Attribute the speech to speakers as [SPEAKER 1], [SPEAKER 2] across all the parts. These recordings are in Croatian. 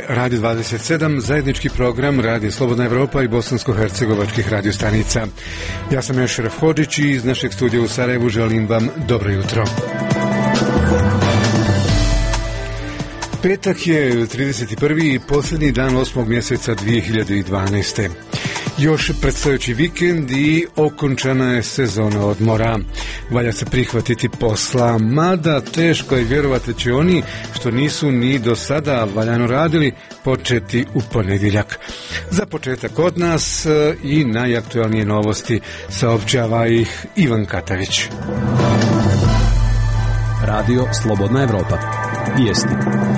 [SPEAKER 1] Radio 27, zajednički program Radio Slobodna Evropa i bosansko-hercegovačkih radiostanica. Ja sam Ešref Hodžić i iz našeg studija u Sarajevu želim vam dobro jutro. Petak je 31. i posljednji dan 8. mjeseca 2012. Još predstojeći vikend i okončana je sezona odmora. Valja se prihvatiti posla, mada teško je vjerovati će oni što nisu ni do sada valjano radili početi u ponedjeljak. Za početak od nas i najaktualnije novosti saopćava ih Ivan Katavić.
[SPEAKER 2] Radio Slobodna Evropa. Vijesti.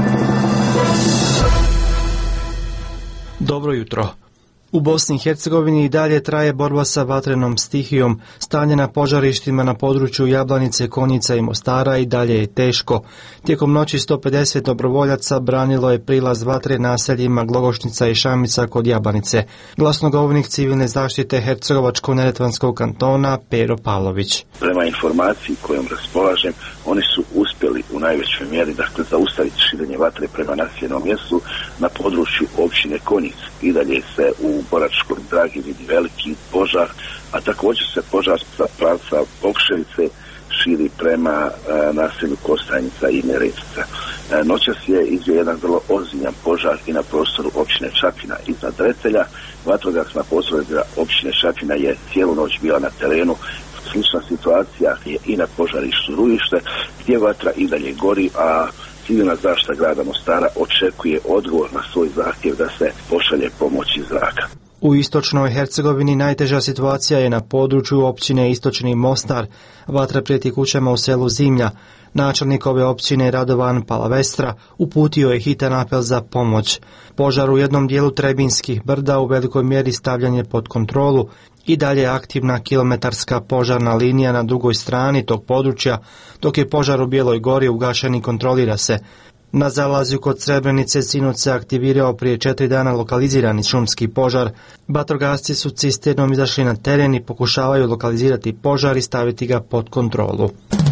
[SPEAKER 3] Dobro jutro. U Bosni i Hercegovini i dalje traje borba sa vatrenom stihijom. Stanje na požarištima na području Jablanice, Konjica i Mostara i dalje je teško. Tijekom noći 150 dobrovoljaca branilo je prilaz vatre naseljima Glogošnica i Šamica kod Jablanice. Glasnogovornik civilne zaštite Hercegovačko-neretvanskog kantona Pero Pavlović.
[SPEAKER 4] Prema informaciji kojom raspolažem, oni su uspjeli u najvećoj mjeri zaustaviti širenje vatre prema naseljenom mjestu na području općine Konjic. I dalje se u Boračkoj Dragi vidi veliki požar, a također se požar sa pravca Okševice širi prema naselju Kostajnica i Nerečica. Noćas je izbio jedan vrlo ozbiljan požar i na prostoru općine Čapina iznad Retelja. Vatrogasna postrojba općine Čapina je cijelu noć bila na terenu. Slična situacija je i na požarištu Rujište, gdje vatra i dalje gori, a civilna zaštita grada Mostara očekuje odgovor na svoj zahtjev da se pošalje pomoć iz zraka.
[SPEAKER 3] U istočnoj Hercegovini najteža situacija je na području općine Istočni Mostar. Vatra prijeti kućama u selu Zimlja. Načelnik ove općine Radovan Palavestra uputio je hitan apel za pomoć. Požar u jednom dijelu Trebinskih brda u velikoj mjeri stavljan je pod kontrolu. I dalje je aktivna kilometarska požarna linija na drugoj strani tog područja, dok je požar u Bijeloj Gori ugašen i kontrolira se. Na zalazju kod Srebrenice sinoć se aktivirao prije 4 dana lokalizirani šumski požar. Vatrogasci su cisternom izašli na teren i pokušavaju lokalizirati požar i staviti ga pod kontrolu.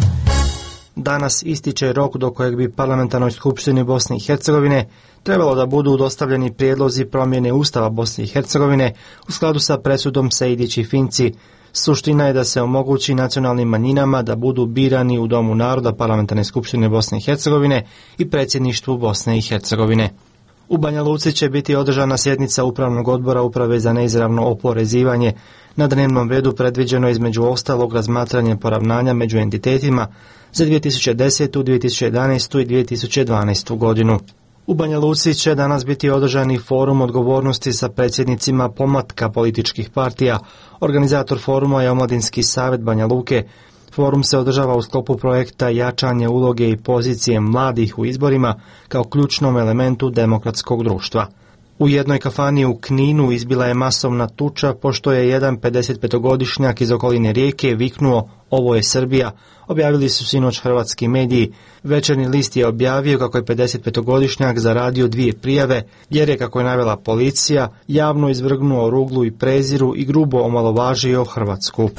[SPEAKER 3] Danas ističe rok do kojeg bi Parlamentarnoj skupštini Bosne i Hercegovine trebalo da budu dostavljeni prijedlozi promjene Ustava Bosne i Hercegovine u skladu sa presudom Sejdić i Finci. Suština je da se omogući nacionalnim manjinama da budu birani u Domu naroda Parlamentarne skupštine Bosne i Hercegovine i predsjedništvu Bosne i Hercegovine. U Banja Luci će biti održana sjednica Upravnog odbora Uprave za neizravno oporezivanje. Na dnevnom redu predviđeno je između ostalog razmatranje poravnanja među entitetima za 2010., 2011. i 2012. godinu. U Banja Luci će danas biti održani forum odgovornosti sa predsjednicima pomlatka političkih partija. Organizator foruma je Omladinski savjet Banja Luke. Forum se održava u sklopu projekta jačanje uloge i pozicije mladih u izborima kao ključnom elementu demokratskog društva. U jednoj kafani u Kninu izbila je masovna tuča pošto je jedan 55-godišnjak iz okoline Rijeke viknuo "Ovo je Srbija", objavili su sinoć hrvatski mediji. Večernji list je objavio kako je 55-godišnjak zaradio 2 prijave jer je, kako je navela policija, javno izvrgnuo ruglu i preziru i grubo omalovažio Hrvatsku.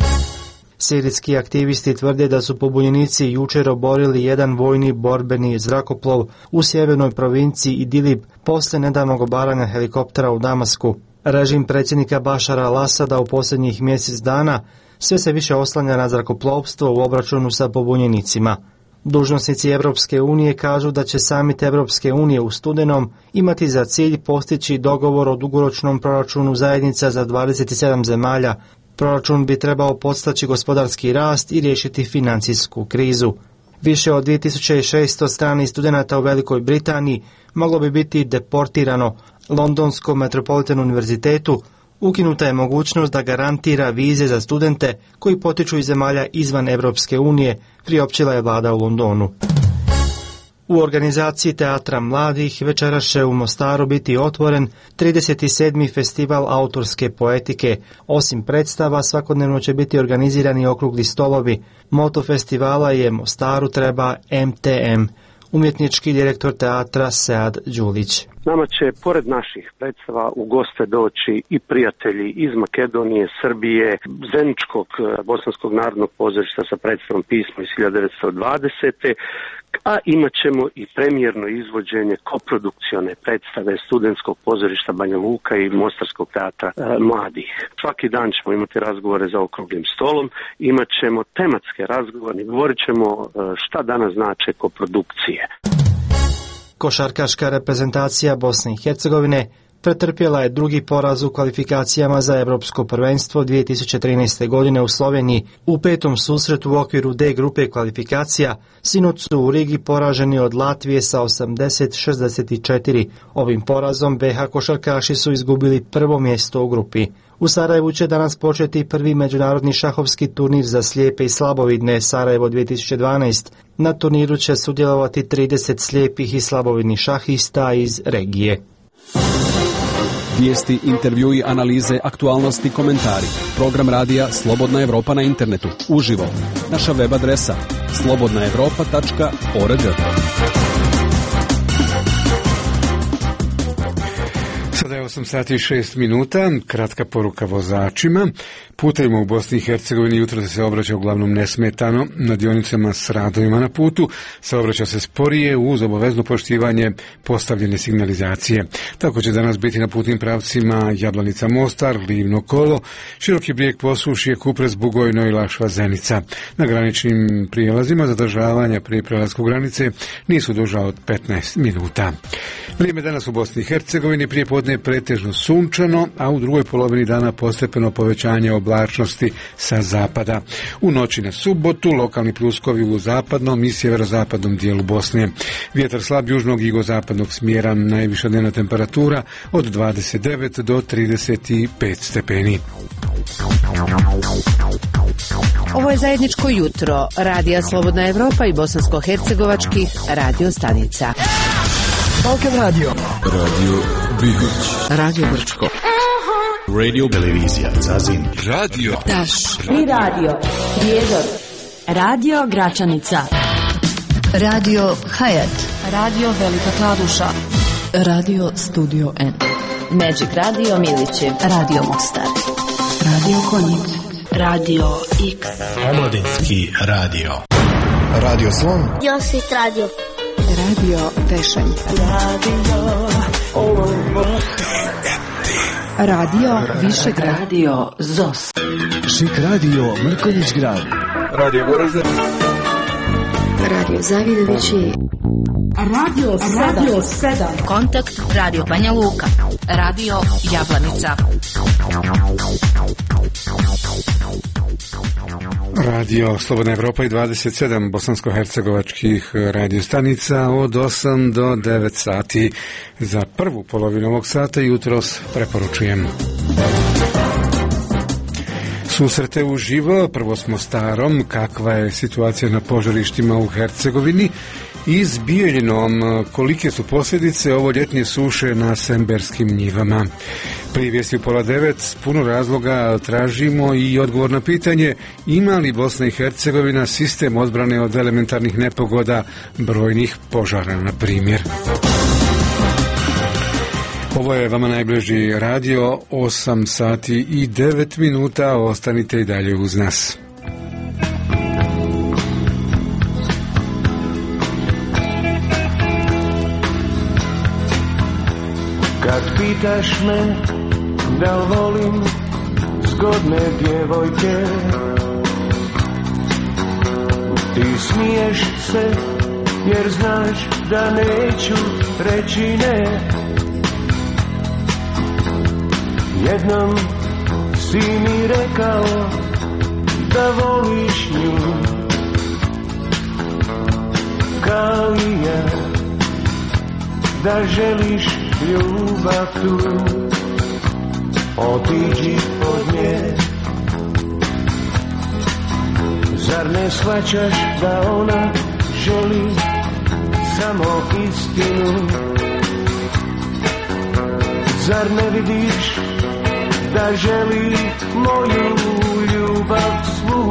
[SPEAKER 3] Sirijski aktivisti tvrde da su pobunjenici jučer oborili jedan vojni borbeni zrakoplov u sjevernoj provinciji Idlib posle nedavnog obaranja helikoptera u Damasku. Režim predsjednika Bašara al-Asada u posljednjih mjesec dana sve se više oslanja na zrakoplovstvo u obračunu sa pobunjenicima. Dužnosnici Europske unije kažu da će samit Europske unije u studenom imati za cilj postići dogovor o dugoročnom proračunu zajednica za 27 zemalja. Proračun bi trebao podstaći gospodarski rast i riješiti financijsku krizu. Više od 2600 stranih studenata u Velikoj Britaniji moglo bi biti deportirano. Londonskom Metropolitan univerzitetu ukinuta je mogućnost da garantira vize za studente koji potiču iz zemalja izvan Europske unije, priopćila je vlada u Londonu. U organizaciji Teatra mladih večeras će u Mostaru biti otvoren 37. festival autorske poetike. Osim predstava, svakodnevno će biti organizirani okrugli stolovi. Moto festivala je Mostaru treba MTM. Umjetnički direktor teatra Sead Đulić.
[SPEAKER 5] Nama će pored naših predstava u goste doći i prijatelji iz Makedonije, Srbije, Zeničkog bosanskog narodnog pozorišta sa predstavom Pismo iz 1920. a imat ćemo i premijerno izvođenje koprodukcione predstave Studentskog pozorišta Banja Luka i Mostarskog teatra mladih. Svaki dan ćemo imati razgovore za okruglim stolom, imat ćemo tematske razgovore, govorit ćemo šta danas znače koprodukcije.
[SPEAKER 3] Košarkaška reprezentacija Bosne i Hercegovine pretrpjela je drugi poraz u kvalifikacijama za Europsko prvenstvo 2013. godine u Sloveniji. U petom susretu u okviru D grupe kvalifikacija sinoć su u Rigi poraženi od Latvije sa 80-64. Ovim porazom BH košarkaši su izgubili prvo mjesto u grupi. U Sarajevu će danas početi prvi međunarodni šahovski turnir za slijepe i slabovidne Sarajevo 2012. Na turniru će sudjelovati 30 slijepih i slabovidnih šahista iz regije.
[SPEAKER 2] Vijesti, intervjui, analize, aktualnosti, komentari. Program radija Slobodna Evropa na internetu. Uživo. Naša web adresa slobodnaevropa.org.
[SPEAKER 1] Sada je 8 sati i 6 minuta, kratka poruka vozačima. Putevima u Bosni i Hercegovini jutro se obraća uglavnom nesmetano, na dionicama s radovima na putu saobraća se sporije uz obavezno poštivanje postavljene signalizacije. Tako će danas biti na putnim pravcima Jablanica Mostar, Livno Kolo, Široki Brijeg Posušje, Kupres Bugojno i Lašva Zenica. Na graničnim prijelazima zadržavanja prije prelasku granice nisu duža od 15 minuta. Vrijeme danas u Bosni i Hercegovini prije podne je pretežno sunčano, a u drugoj polovini dana postepeno povećanje oblačnosti sa zapada. U noći na subotu lokalni pljuskovi u zapadnom i sjeverozapadnom dijelu Bosne. Vjetar slab južnog i jugozapadnog smjera, najviša dnevna temperatura od 29 do 35 stepeni.
[SPEAKER 6] Ovo je zajedničko jutro Radija Slobodna Evropa i bosansko-hercegovačkih radio stanica.
[SPEAKER 7] Balkan Radio.
[SPEAKER 8] Radio Bihoć.
[SPEAKER 6] Radio Brčko.
[SPEAKER 8] Radio Televizija Zazin. Radio
[SPEAKER 7] Taš. I Radio Prijedor. Radio Gračanica.
[SPEAKER 9] Radio Hayat.
[SPEAKER 7] Radio Velika Kladuša.
[SPEAKER 9] Radio Studio N.
[SPEAKER 7] Magic Radio Milići.
[SPEAKER 9] Radio Mostar.
[SPEAKER 7] Radio Konjic.
[SPEAKER 9] Radio X.
[SPEAKER 8] Omladinski radio.
[SPEAKER 10] Radio Slon.
[SPEAKER 11] Josit Radio.
[SPEAKER 9] Radio Tešanj. Radio Višegrad.
[SPEAKER 7] Radio ZOS.
[SPEAKER 10] Šik Radio Mrkonjić Grad.
[SPEAKER 8] Radio Goražde.
[SPEAKER 9] Radio Zavidovići.
[SPEAKER 7] Radio 7.
[SPEAKER 6] Kontakt Radio Banja Luka. Radio Jablanica.
[SPEAKER 1] Radio Slobodna Evropa i 27 bosansko-hercegovačkih radiostanica od 8 do 9 sati. Za prvu polovinu ovog sata jutros preporučujem susrete uživo, prvo s Mostarom, kakva je situacija na požarištima u Hercegovini, i s Bijeljinom, kolike su posljedice ovo ljetnje suše na semberskim njivama. Prije vijesti u 8:30 s puno razloga tražimo i odgovor na pitanje ima li Bosna i Hercegovina sistem odbrane od elementarnih nepogoda, brojnih požara, na primjer. Ovo je vama najbliži radio, 8 sati i 9 minuta, ostanite i dalje uz nas.
[SPEAKER 12] Kad pitaš me da li volim zgodne djevojke, ti smiješ se jer znaš da neću reći ne. Jednom si mi rekao da voliš nju kao i ja, da želiš ljubav tu, otiđi od nje. Zar ne shvaćaš da ona želi samo istinu? Zar ne vidiš da želi moju ljubav svu?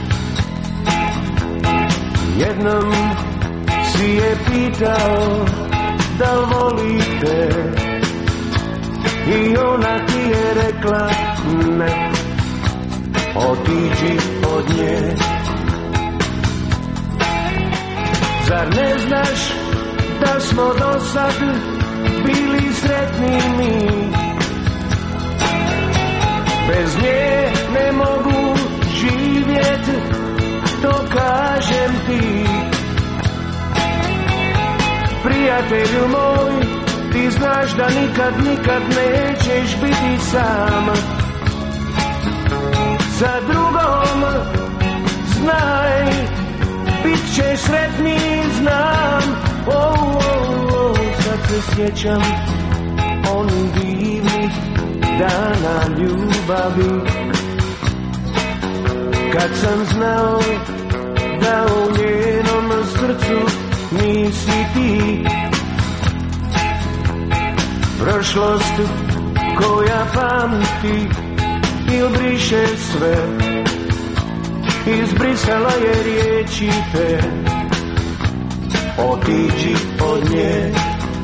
[SPEAKER 12] Jednom si je pitao da volite i ona ti je rekla ne, otiđi od nje. Zar ne znaš da smo do sad bili sretni mi? Bez nje ne mogu živjet, to kažem ti. Prijatelju moj, ti znaš da nikad nećeš biti sam. Sa drugom, znaj, bit ćeš sretni, znam. Sad se sjećam onih divnih dana ljubavi, kad sam znao da u njenom srcu nisi ti. Prošlost koja pamti i obriše sve, izbrisala je riječi te. Otiđi od nje.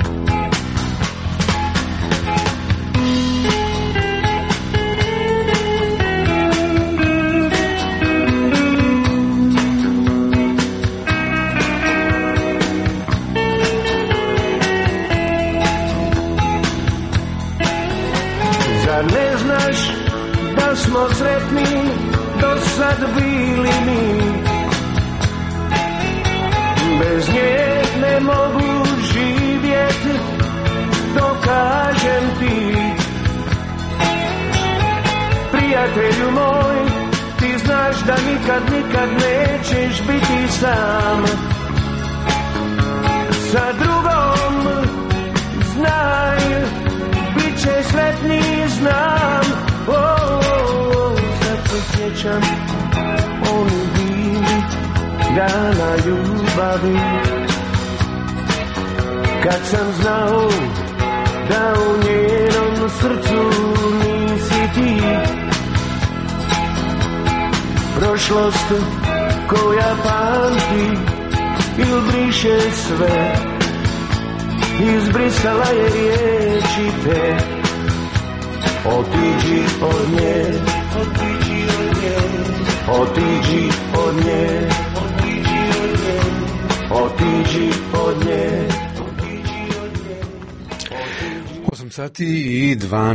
[SPEAKER 12] Zar ne znaš da smo sretni do sad bili mi? Bez nje ne mogu živjeti, to kažem ti. Prijatelju moj, ti znaš da nikad nećeš biti sam. Sa drugom, znaj, bit ćeš sretni, znam. Sad se sjećam onih divnih dana ljubavi, kad sam znao da u njenom srcu nisi ti. Prošlost koja pamti i briše sve, izbrisala je riječi te. Otiđi od nje, otiđi od nje, otiđi od nje, otiđi od nje.
[SPEAKER 1] 8 sati i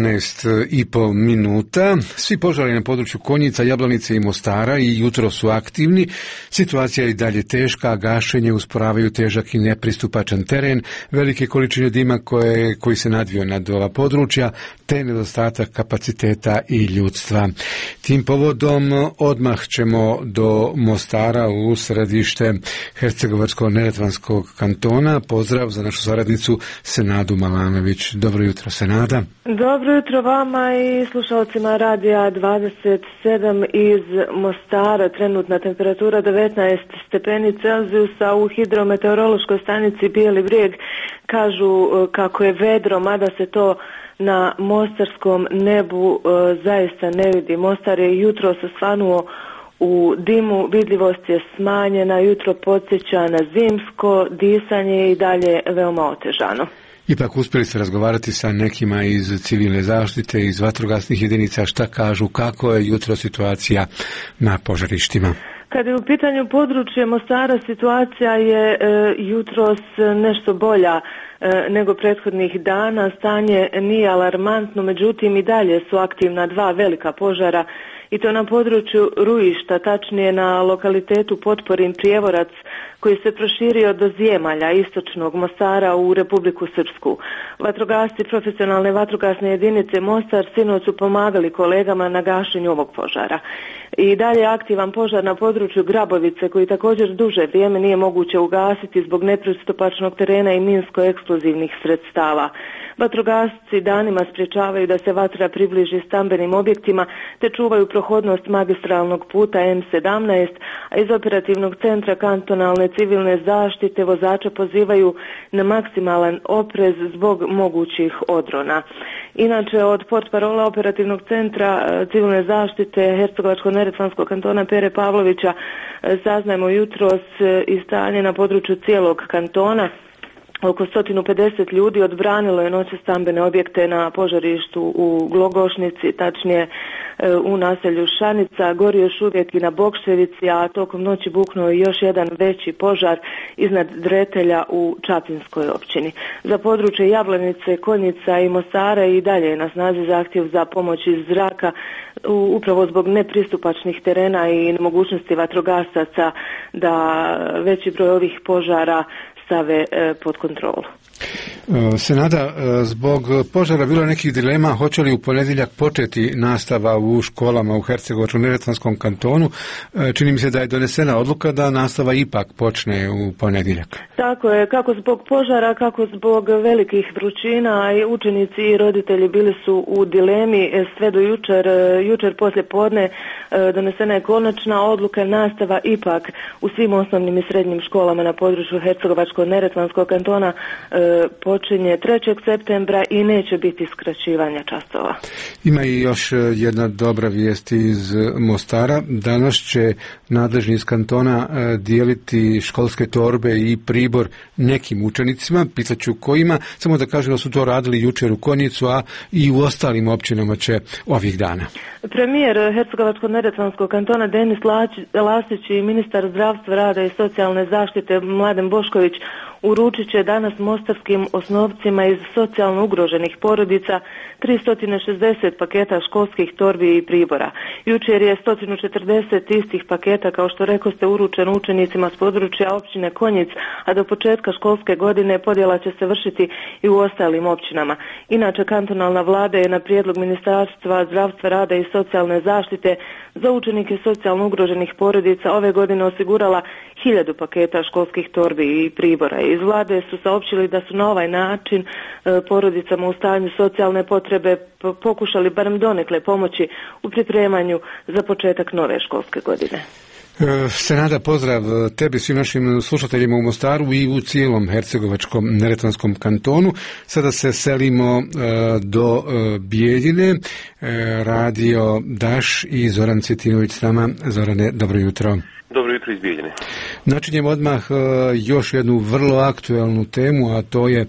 [SPEAKER 1] 12,5 minuta. Svi požari na području Konjica, Jablanice i Mostara i jutro su aktivni. Situacija je i dalje teška, a gašenje usporavaju težak i nepristupačan teren, velike količine dima koji se nadvio nad ova područja, te nedostatak kapaciteta i ljudstva. Tim povodom odmah ćemo do Mostara u središte Hercegovačko-neretvanskog kantona. Pozdrav za našu saradnicu Senadu Malanović. Dobro jutro, Senada.
[SPEAKER 11] Dobro jutro vama i slušalcima radija 27 iz Mostara. Trenutna temperatura 19 stepeni Celzijusa. U hidrometeorološkoj stanici Bijeli Brijeg kažu kako je vedro, mada se to na mostarskom nebu zaista ne vidi. Mostar je jutro se svanuo u dimu, vidljivost je smanjena, jutro podsjeća na zimsko, disanje je i dalje veoma otežano.
[SPEAKER 1] Ipak uspjeli se razgovarati sa nekima iz civilne zaštite, iz vatrogasnih jedinica, šta kažu, kako je jutro situacija na požarištima?
[SPEAKER 11] Kad je u pitanju područje Mostara, situacija je jutros nešto bolja nego prethodnih dana. Stanje nije alarmantno, međutim i dalje su aktivna dva velika požara, i to na području Rujišta, tačnije na lokalitetu Potporin Prijevorac, koji se proširio do Zjemalja, istočnog Mostara u Republiku Srpsku. Vatrogasci profesionalne vatrogasne jedinice Mostar sinoć su pomagali kolegama na gašenju ovog požara. I dalje je aktivan požar na području Grabovice, koji također duže vrijeme nije moguće ugasiti zbog nepristupačnog terena i minsko-eksplozivnih sredstava. Vatrogasci danima sprječavaju da se vatra približi stambenim objektima te čuvaju prohodnost magistralnog puta M17, a iz operativnog centra kantonalne civilne zaštite vozača pozivaju na maksimalan oprez zbog mogućih odrona. Inače, od portparola operativnog centra civilne zaštite Hercegovačko-neretvanskog kantona Pere Pavlovića saznajemo jutros i stanje na području cijelog kantona. Oko 150 ljudi odbranilo je noće stambene objekte na požarištu u Glogošnici, tačnije u naselju Šanica. Gori još uvijek i na Bokševici, a tokom noći buknuo je još jedan veći požar iznad Dretelja u Čapinskoj općini. Za područje Jablanice, Konjica i Mostara i dalje je na snazi zahtjev za pomoć iz zraka, upravo zbog nepristupačnih terena i nemogućnosti vatrogasaca da veći broj ovih požara stave pod kontrolu.
[SPEAKER 1] Senada, zbog požara bilo nekih dilema hoće li u ponedjeljak početi nastava u školama u Hercegovačko-neretvanskom kantonu. Čini mi se da je donesena odluka da nastava ipak počne u ponedjeljak.
[SPEAKER 11] Tako je, kako zbog požara, kako zbog velikih vrućina, i učenici i roditelji bili su u dilemi sve do jučer poslije podne donesena je konačna odluka, nastava ipak u svim osnovnim i srednjim školama na području Hercegovačko-neretvanskog kantona počinje 3. septembra i neće biti skraćivanja časova.
[SPEAKER 1] Ima i još jedna dobra vijest iz Mostara. Danas će nadležni iz kantona dijeliti školske torbe i pribor nekim učenicima, pitat ću kojima, samo da kažem da su to radili jučer u Konjicu, a i u ostalim općinama će ovih dana.
[SPEAKER 11] Premijer Hercegovačko-neretvanskog kantona Denis Lasić i ministar zdravstva, rada i socijalne zaštite Mladen Bošković uručit će danas mostarskim osnovcima iz socijalno ugroženih porodica 360 paketa školskih torbi i pribora. Jučer je 140 istih paketa, kao što rekoste, uručeno učenicima s područja općine Konjic, a do početka školske godine podjela će se vršiti i u ostalim općinama. Inače, kantonalna vlada je na prijedlog Ministarstva zdravstva, rada i socijalne zaštite za učenike socijalno ugroženih porodica ove godine osigurala 1000 paketa školskih torbi i pribora. Iz vlade su saopćili da su na ovaj način porodicama u stanju socijalne potrebe pokušali barem donekle pomoći u pripremanju za početak nove školske godine.
[SPEAKER 1] Senada, pozdrav tebi, svim našim slušateljima u Mostaru i u cijelom Hercegovačkom neretvanskom kantonu. Sada se selimo do Bijeljine. Radio Daš i Zoran Cvjetinović s nama. Zorane, dobro jutro.
[SPEAKER 13] Dobro jutro iz Bijeljine.
[SPEAKER 1] Načinjem odmah još jednu vrlo aktuelnu temu, a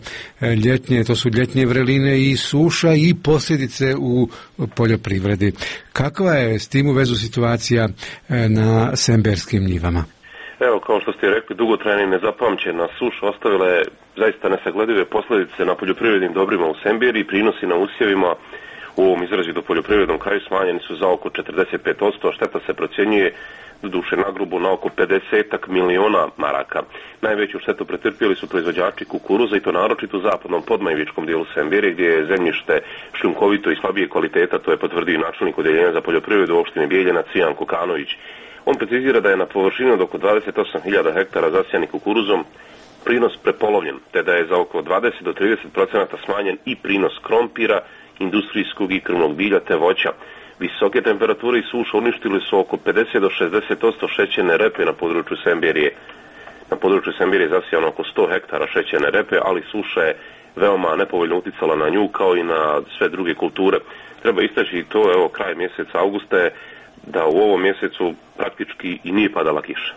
[SPEAKER 1] to su ljetnje vreline i suša i posljedice u poljoprivredi. Kakva je s tim u vezu situacija na semberskim njivama?
[SPEAKER 13] Evo, kao što ste rekli, dugotrajna i nezapamćena suša ostavila je zaista nesagledive posljedice na poljoprivrednim dobrima u Semberi. Prinosi na usjevima u ovom izrazito poljoprivrednom kraju smanjeni su za oko 45%, a šteta se procjenjuje doduše nagrubo na oko 50 miliona maraka. Najveću štetu pretrpjeli su proizvođači kukuruza, i to naročito u zapadnom podmajvičkom dijelu Sembere, gdje je zemljište šljunkovito i slabije kvaliteta. To je potvrdio načelnik odjeljenja za poljoprivredu u opštini Bijeljina Cijan Kokanović. On precizira da je na površini od oko 28.000 hektara zasijanih kukuruzom prinos prepolovljen, te da je za oko 20 do 30% smanjen i prinos krompira, industrijskog i krmnog bilja te voća. Visoke temperature i suša uništili su oko 50 do 60% šećerne repe na području Semberije. Na području Semberije je zasijano oko 100 hektara šećerne repe, ali suša je veoma nepovoljno uticala na nju kao i na sve druge kulture. Treba istaći i to, evo, kraj mjeseca augusta je da u ovom mjesecu praktički i nije padala kiša.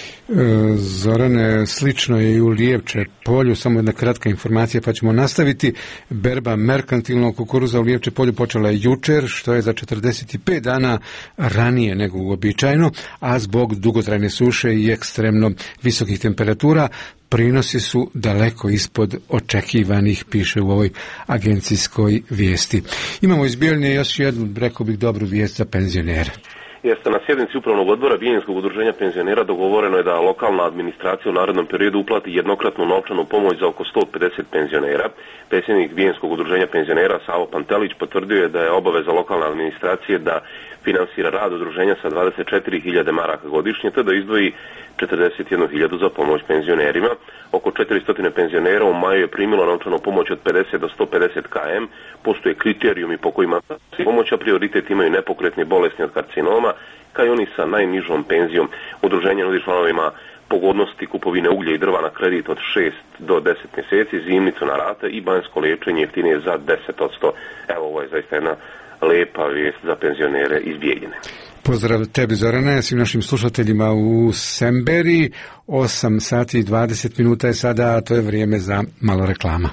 [SPEAKER 1] Zorane, slično je i u Lijevče polju, samo jedna kratka informacija pa ćemo nastaviti. Berba merkantilnog kukuruza u Lijevče polju počela je jučer, što je za 45 dana ranije nego uobičajeno, a zbog dugotrajne suše i ekstremno visokih temperatura prinosi su daleko ispod očekivanih, piše u ovoj agencijskoj vijesti. Imamo iz Bijeljine još jednu, rekao bih, dobru vijest za penzionere.
[SPEAKER 13] Jeste, na sjednici upravnog odbora Bijeljinskog udruženja penzionera dogovoreno je da lokalna administracija u narednom periodu uplati jednokratnu novčanu pomoć za oko 150 penzionera. Predsjednik Bijeljinskog udruženja penzionera Savo Pantelić potvrdio je da je obaveza lokalne administracije da finansira rad udruženja sa 24.000 maraka godišnje, te da izdvoji 41.000 za pomoć penzionerima. Oko 400 penzionera u maju je primilo novčanu pomoć od 50 do 150 km. Postoje kriterijumi po kojima se pomoć, a prioritet imaju nepokretni bolesni od karcinoma, kao i oni sa najnižom penzijom. Udruženje nudi članovima pogodnosti kupovine uglja i drva na kredit od 6 do 10 mjeseci, zimnicu na rate i banjsko liječenje jeftinije za 10%. Evo, ovo je zaista jedna lepa vijest za penzionere iz Bijeljine.
[SPEAKER 1] Pozdrav tebi, Zorane, svim našim slušateljima u Semberi. 8 sati i 20 minuta je sada, a to je vrijeme za malo reklama.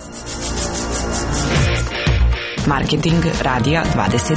[SPEAKER 14] Marketing radija 27.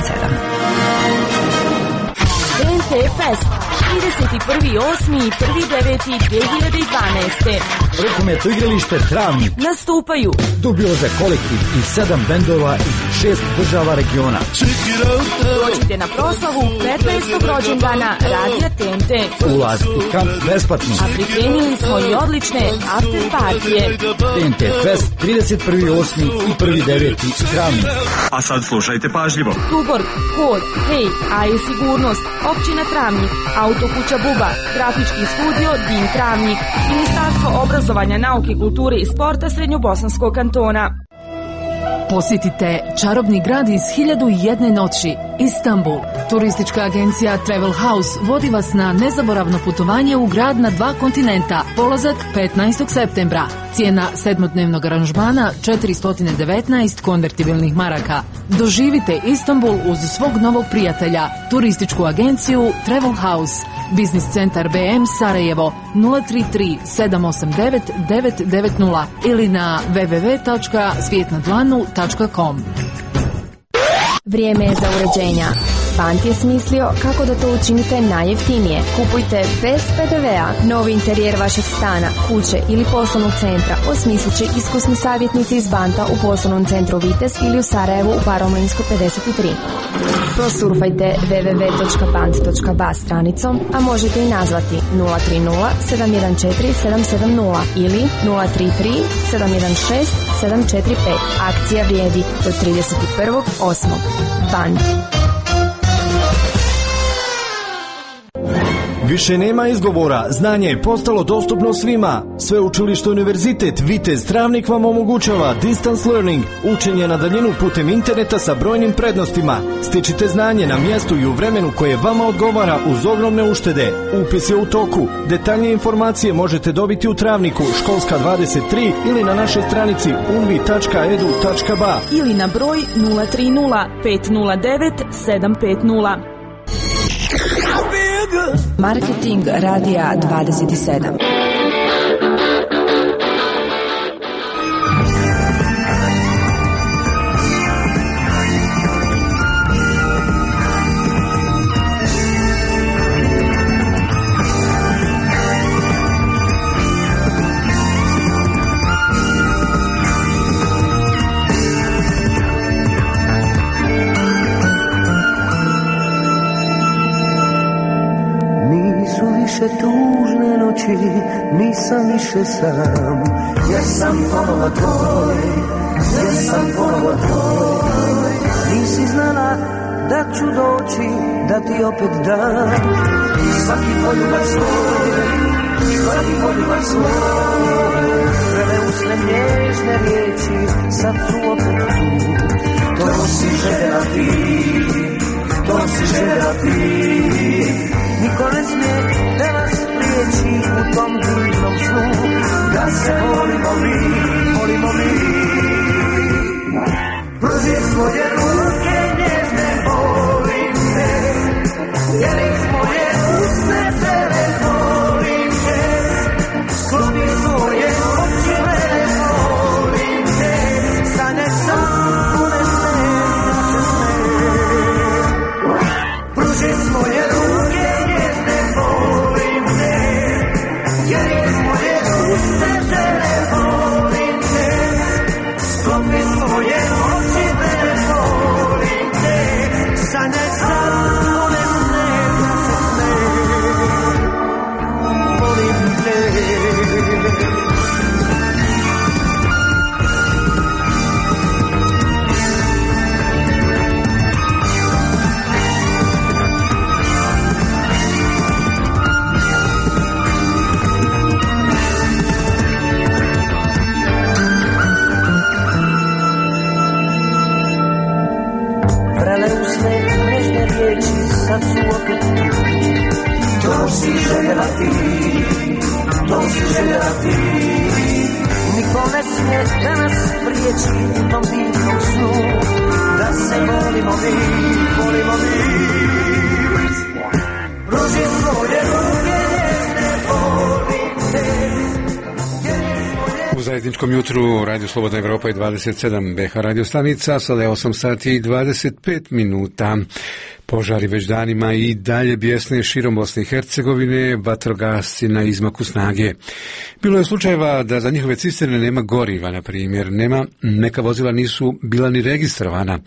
[SPEAKER 15] BNT Fest 31.8. i 1.9.2012.
[SPEAKER 16] Rukometno igralište Travnik.
[SPEAKER 15] Nastupaju
[SPEAKER 16] Dubioza kolektiv i 7 bendova iz 6 država regiona.
[SPEAKER 15] Dođite na proslavu 15. rođendana Radija TNT.
[SPEAKER 16] Ulaz i kamp besplatno.
[SPEAKER 15] A pripremili smo i odlične after partije.
[SPEAKER 16] TNT Fest 31.8. i 1.9. Travnik.
[SPEAKER 17] A sad slušajte pažljivo.
[SPEAKER 15] Tuborg, Kod, Hej, AE Sigurnost, Općina Travnik, Autokuća Buba, Grafički studio Din Travnik, Ministarstvo obrazovanja, nauke, kulture i sporta Srednjobosanskog kantona.
[SPEAKER 18] Posjetite čarobni grad iz 1001 noći, Istanbul. Turistička agencija Travel House vodi vas na nezaboravno putovanje u grad na 2 kontinenta. Polazak 15. septembra. Cijena 7-dnevnog aranžmana 419 konvertibilnih maraka. Doživite Istanbul uz svog novog prijatelja. Turističku agenciju Travel House. Biznis centar BM Sarajevo 033 789 990 ili na www.svijetnadlanu.com.
[SPEAKER 19] Vrijeme je za uređenja. Bant je smislio kako da to učinite najjeftinije. Kupujte bez PDV-a novi interijer vašeg stana, kuće ili poslovnog centra. Osmislit će iskusni savjetnici iz Banta u poslovnom centru Vites ili u Sarajevu u Paromlinsko 53. Prosurfajte www.bant.ba stranicom, a možete i nazvati 030 714 770 ili 033 716 745. Akcija vrijedi do 31.8. Bant.
[SPEAKER 10] Više nema izgovora, znanje je postalo dostupno svima. Sveučilište Univerzitet Vitez Travnik vam omogućava distance learning, učenje na daljinu putem interneta sa brojnim prednostima. Stičite znanje na mjestu i u vremenu koje vama odgovara uz ogromne uštede. Upis je u toku. Detaljnije informacije možete dobiti u Travniku, školska 23 ili na našoj stranici unvi.edu.ba
[SPEAKER 15] ili na broj 030 509 750.
[SPEAKER 14] Marketing radija 27.
[SPEAKER 12] Tužne noći, nisam više sam, jer sam ponovo tvoj, jer sam ponovo tvoj. Nisi znala da ću doći, da ti opet dam svaki poljubac svoj, svaki poljubac svoj. Prve usne nježne riječi, sad su opet tu. To si željela ti, to si željela ti. Niko ne smije da nas priječi u tom divnom snu, da se volimo mi, volimo mi. Pruži svoje ruke nježne, volim te, jer iz moje usne tebe volim te. Skloni svoje oči mene, volim te, sanje sam unese naše sne. Pruži svoje ruke nježne, volim te, jer iz moje usne tebe volim te. Skloni svoje oči mene, volim te, sanje sam unese naše sne. Volim te. Sad su opet tu. To si željela ti, to si željela ti. Niko ne smije da nas priječi u tom divnom snu, da se volimo mi, volimo mi.
[SPEAKER 1] zajedničkom jutru Radio Slobodna Evropa i 27 BH radio stanica, sada je 8 sati i 25 minuta. Požari već danima i dalje bijesne širom Bosne i Hercegovine, vatrogasci na izmaku snage. Bilo je slučajeva da za njihove cisterne nema goriva, na primjer, neka vozila nisu bila ni registrovana.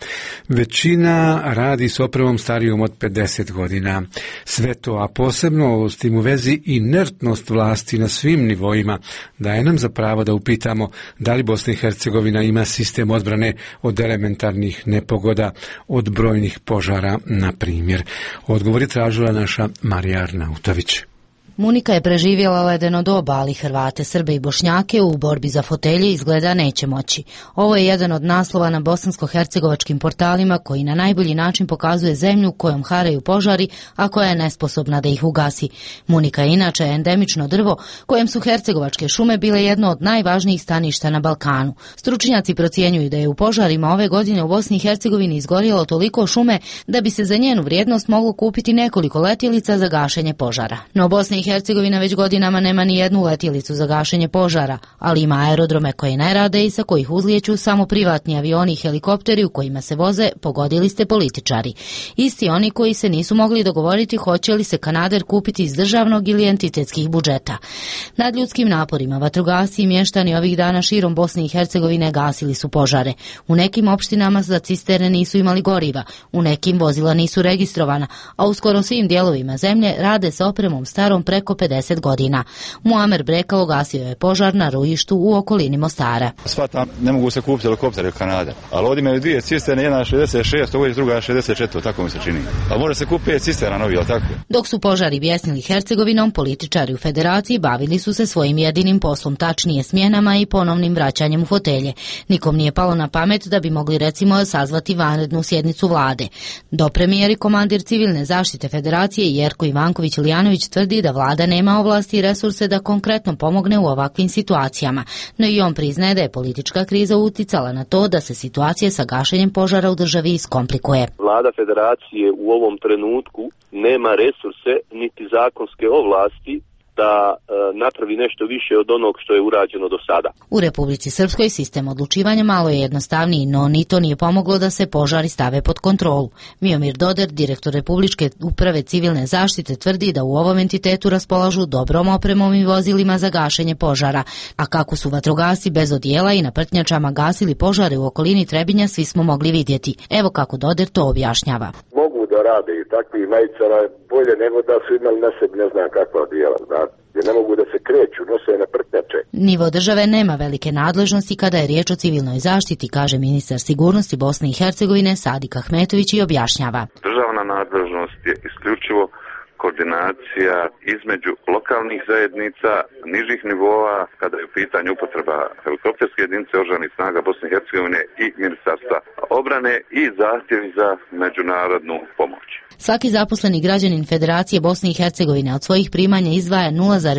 [SPEAKER 1] Većina radi s opremom starijom od 50 godina. Sve to, a posebno s tim u vezi inertnost vlasti na svim nivoima, daje nam za pravo da upitamo da li Bosna i Hercegovina ima sistem odbrane od elementarnih nepogoda, od brojnih požara, na primjer. Odgovor je tražila naša Marija Arnautović.
[SPEAKER 6] Munika je preživjela ledeno doba, ali Hrvate, Srbe i Bošnjake u borbi za fotelje izgleda neće moći. Ovo je jedan od naslova na bosansko-hercegovačkim portalima koji na najbolji način pokazuje zemlju kojom haraju požari, a koja je nesposobna da ih ugasi. Munika je inače endemično drvo kojem su hercegovačke šume bile jedno od najvažnijih staništa na Balkanu. Stručnjaci procjenjuju da je u požarima ove godine u Bosni i Hercegovini izgorjelo toliko šume da bi se za njenu vrijednost moglo kupiti nekoliko letjelica za gašenje požara. No Bosna i Hercegovina već godinama nema ni jednu letjelicu za gašenje požara, ali ima aerodrome koji ne rade i sa kojih uzlijeću samo privatni avioni i helikopteri u kojima se voze, pogodili ste, političari. Isti oni koji se nisu mogli dogovoriti hoće li se Kanader kupiti iz državnog ili entitetskih budžeta. Nad ljudskim naporima vatrogasci i mještani ovih dana širom Bosne i Hercegovine gasili su požare. U nekim opštinama za cisterne nisu imali goriva, u nekim vozila nisu registrovana, a u skoro svim dijelovima zemlje rade sa opremom starom preko 50 godina. Muamer Brekalo gasio je požar na rojištu u okolini Mostara.
[SPEAKER 20] Svatam, ne mogu se kupiti helikoptere u Kanada, ali ovdje imaju dvije cisterne, jedna 66, ovo je druga 64, tako mi se čini. A može se kupiti 5 cisterna novi, ali tako? Dok
[SPEAKER 6] su požari bijesnili Hercegovinom, političari u federaciji bavili su se svojim jedinim poslom, tačnije smjenama i ponovnim vraćanjem u fotelje. Nikom nije palo na pamet da bi mogli recimo sazvati vanrednu sjednicu vlade. Dopremijer i komandir civilne zaštite federacije Jerko Ivanković-Ilijanović tvrdi da vlada nema ovlasti i resurse da konkretno pomogne u ovakvim situacijama, no i on priznaje da je politička kriza uticala na to da se situacija sa gašenjem požara u državi iskomplikuje.
[SPEAKER 21] Vlada federacije u ovom trenutku nema resurse niti zakonske ovlasti da napravi nešto više od onog što je urađeno do sada.
[SPEAKER 6] U Republici Srpskoj sistem odlučivanja malo je jednostavniji, no ni to nije pomoglo da se požari stave pod kontrolu. Miomir Doder, direktor Republičke uprave civilne zaštite, tvrdi da u ovom entitetu raspolažu dobrom opremom i vozilima za gašenje požara, a kako su vatrogasci bez odijela i na prtnjačama gasili požare u okolini Trebinja svi smo mogli vidjeti. Evo kako Doder to objašnjava.
[SPEAKER 22] Mogu da rade i takvi majicama bolje nego da su imali na sebi ne znam kakva odijela, znate. Jer ne mogu da se kreću, nose na prtnjače.
[SPEAKER 6] Nivo države nema velike nadležnosti kada je riječ o civilnoj zaštiti, kaže ministar sigurnosti Bosne i Hercegovine Sadik Ahmetović i objašnjava.
[SPEAKER 23] Državna nadležnost je isključivo koordinacija između lokalnih zajednica, nižih nivoa, kada je u pitanju upotreba helikopterske jedinice oružanih snaga Bosne i Hercegovine i Ministarstva obrane i zahtjevi za međunarodnu pomoć.
[SPEAKER 6] Svaki zaposleni građanin Federacije Bosne i Hercegovine od svojih primanja izdvaja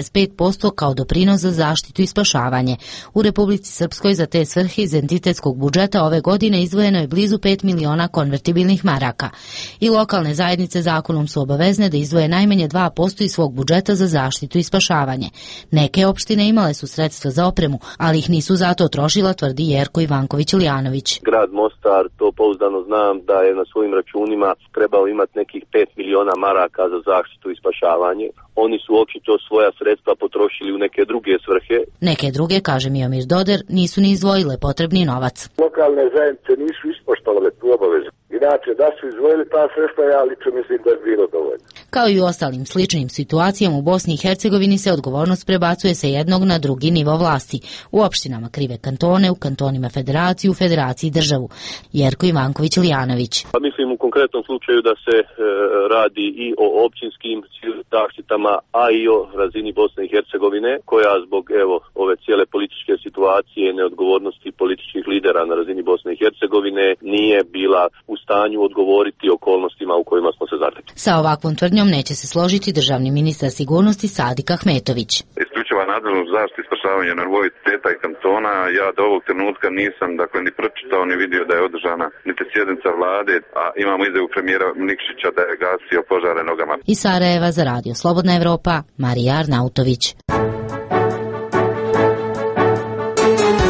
[SPEAKER 6] 0,5% kao doprinos za zaštitu i spašavanje. U Republici Srpskoj za te svrhe iz entitetskog budžeta ove godine izdvojeno je blizu 5 miliona konvertibilnih maraka. I lokalne zajednice zakonom su obavezne da izdvoje najmanje 2% iz svog budžeta za zaštitu i spašavanje. Neke opštine imale su sredstva za opremu, ali ih nisu zato trošila, tvrdi Jerko Ivanković-Ilijanović.
[SPEAKER 21] Grad Mostar, to pouzdano znam, da je na svojim računima trebao imati nekih 5 miliona maraka za zaštitu i spašavanje. Oni su očito svoja sredstva potrošili u neke druge svrhe.
[SPEAKER 6] Neke druge, kaže Miomir Doder, nisu ni izdvojile potrebni novac.
[SPEAKER 22] Lokalne zajednice nisu ispoštovale tu obavezu. Inače, da su izdvojili ta sredstva, ja lično mislim da je bilo dovoljno.
[SPEAKER 6] Kao i u ostalim sličnim situacijama u Bosni i Hercegovini se odgovornost prebacuje sa jednog na drugi nivo vlasti. U opštinama krive kantone, u kantonima federaciju, federaciji državu. Jerko Ivanković-Ilijanović.
[SPEAKER 21] Pa mislim u konkretnom slučaju da se radi i o općinskim zaštitama, a i o razini Bosne i Hercegovine, koja zbog ove cijele političke situacije, neodgovornosti političkih lidera na razini Bosne i Hercegovine nije bila u stanju odgovoriti okolnostima u kojima smo se zatekli.
[SPEAKER 6] Sa ovakvom tvrdnjom neće se složiti državni ministar sigurnosti Sadik Ahmetović.
[SPEAKER 23] Isključiva nadležnost zaštite i spašavanja na nivou entiteta i kantona, ja do ovog trenutka nisam ni pročitao ni vidio da je održana niti sjednica vlade, a imamo izjavu premijera Nikšića da je gasio požare nogama.
[SPEAKER 6] Iz Sarajeva za Radio Slobodna Evropa, Marija Arnautović.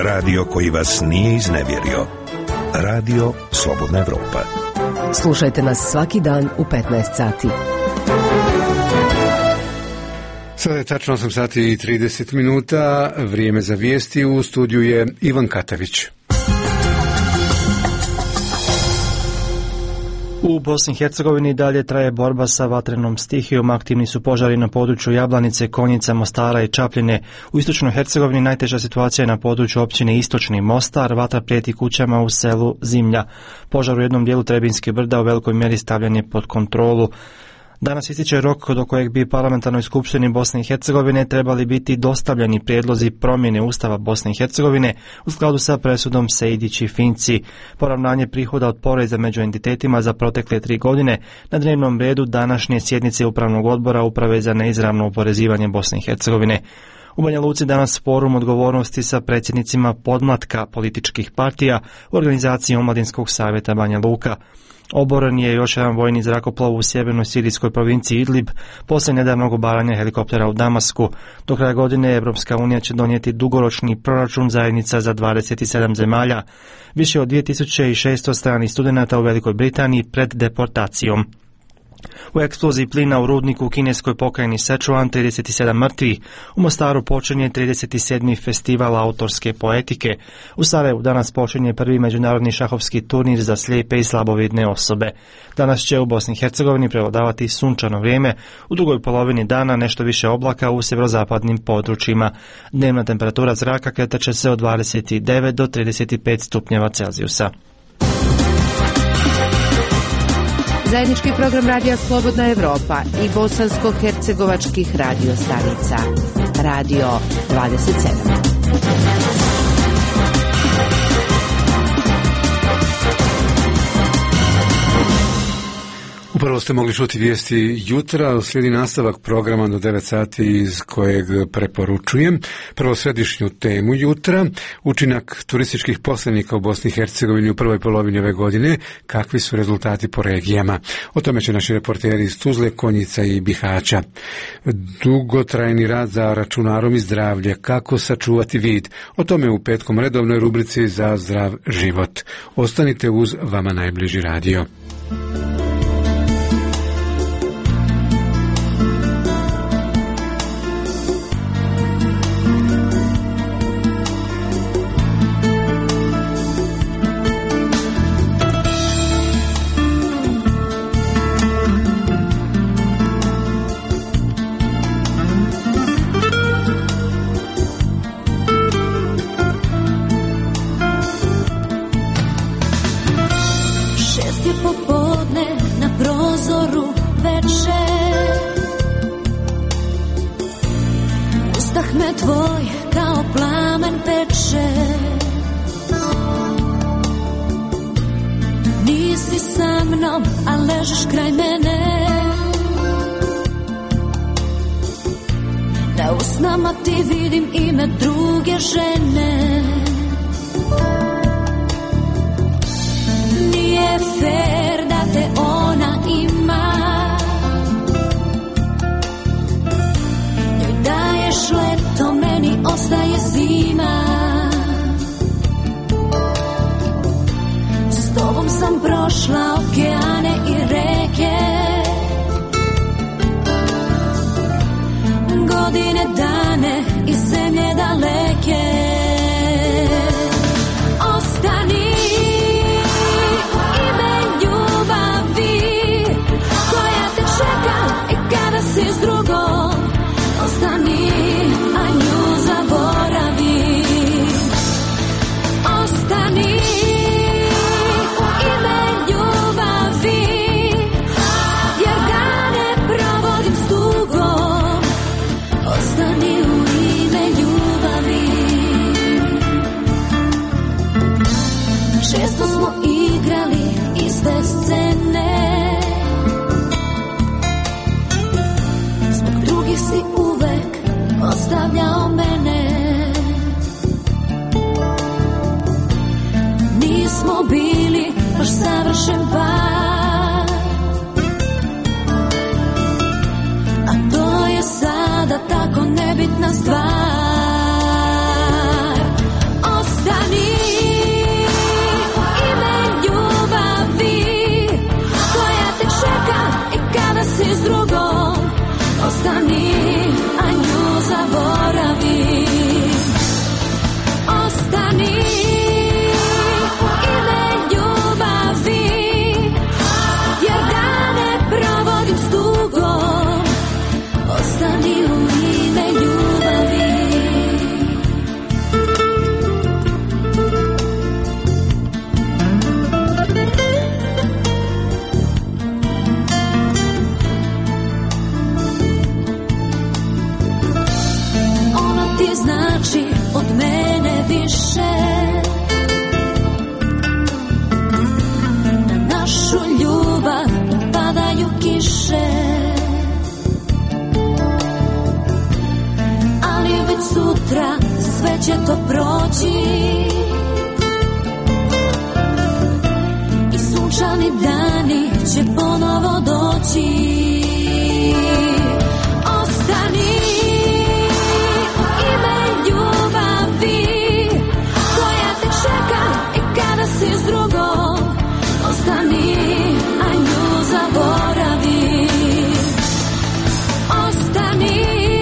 [SPEAKER 3] Radio koji vas nije iznevjerio. Radio Slobodna Evropa.
[SPEAKER 4] Slušajte nas svaki dan u 15 sati.
[SPEAKER 1] Sada je tačno 8 sati i 30 minuta. Vrijeme za vijesti. U studiju je Ivan Katavić.
[SPEAKER 5] U Bosni i Hercegovini dalje traje borba sa vatrenom stihijom. Aktivni su požari na području Jablanice, Konjica, Mostara i Čapljine. U istočnoj Hercegovini najteža situacija je na području općine Istočni Mostar. Vatra prijeti kućama u selu Zimlja. Požar u jednom dijelu Trebinske brda u velikoj mjeri stavljan je pod kontrolu. Danas ističe rok do kojeg bi parlamentarnoj skupštini Bosne i Hercegovine trebali biti dostavljeni prijedlozi promjene Ustava Bosne i Hercegovine u skladu sa presudom Sejdić i Finci. Poravnanje prihoda od poreza među entitetima za protekle 3 godine na dnevnom redu današnje sjednice Upravnog odbora Uprave za neizravno oporezivanje Bosne i Hercegovine. U Banja Luci danas forum odgovornosti sa predsjednicima podmlatka političkih partija u organizaciji Omladinskog savjeta Banja Luka. Oboren je još jedan vojni zrakoplov u sjevernoj sirijskoj provinciji Idlib poslije nedavnog obaranja helikoptera u Damasku. Do kraja godine Evropska unija će donijeti dugoročni proračun zajednica za 27 zemalja, više od 2600 stranih studenata u Velikoj Britaniji pred deportacijom. U eksploziji plina u rudniku u kineskoj pokrajini Sichuan 37 mrtvih. U Mostaru počinje 37. festival autorske poetike. U Sarajevu danas počinje prvi međunarodni šahovski turnir za slijepe i slabovidne osobe. Danas će u Bosni i Hercegovini prevladavati sunčano vrijeme, u drugoj polovini dana nešto više oblaka u sjeverozapadnim područjima. Dnevna temperatura zraka kretat će se od 29 do 35 stupnjeva Celzijusa.
[SPEAKER 24] Zajednički program Radija Slobodna Evropa i bosansko-hercegovačkih radio stanica. Radio 27.
[SPEAKER 1] Upravo ste mogli čuti vijesti jutra, slijedi nastavak programa do 9 sati iz kojeg preporučujem. Prvo središnju temu jutra, učinak turističkih posrednika u Bosni i Hercegovini u prvoj polovini ove godine, kakvi su rezultati po regijama. O tome će naši reporteri iz Tuzle, Konjica i Bihaća. Dugotrajni rad za računarom i zdravlje, kako sačuvati vid, o tome u petkom redovnoj rubrici za zdrav život. Ostanite uz vama najbliži radio.
[SPEAKER 25] Sada tako nebitna stvar.
[SPEAKER 2] će ponovo doći. Ostani u ime ljubavi koja te čeka i kada si s drugom. Ostani, a nju zaboravi. Ostani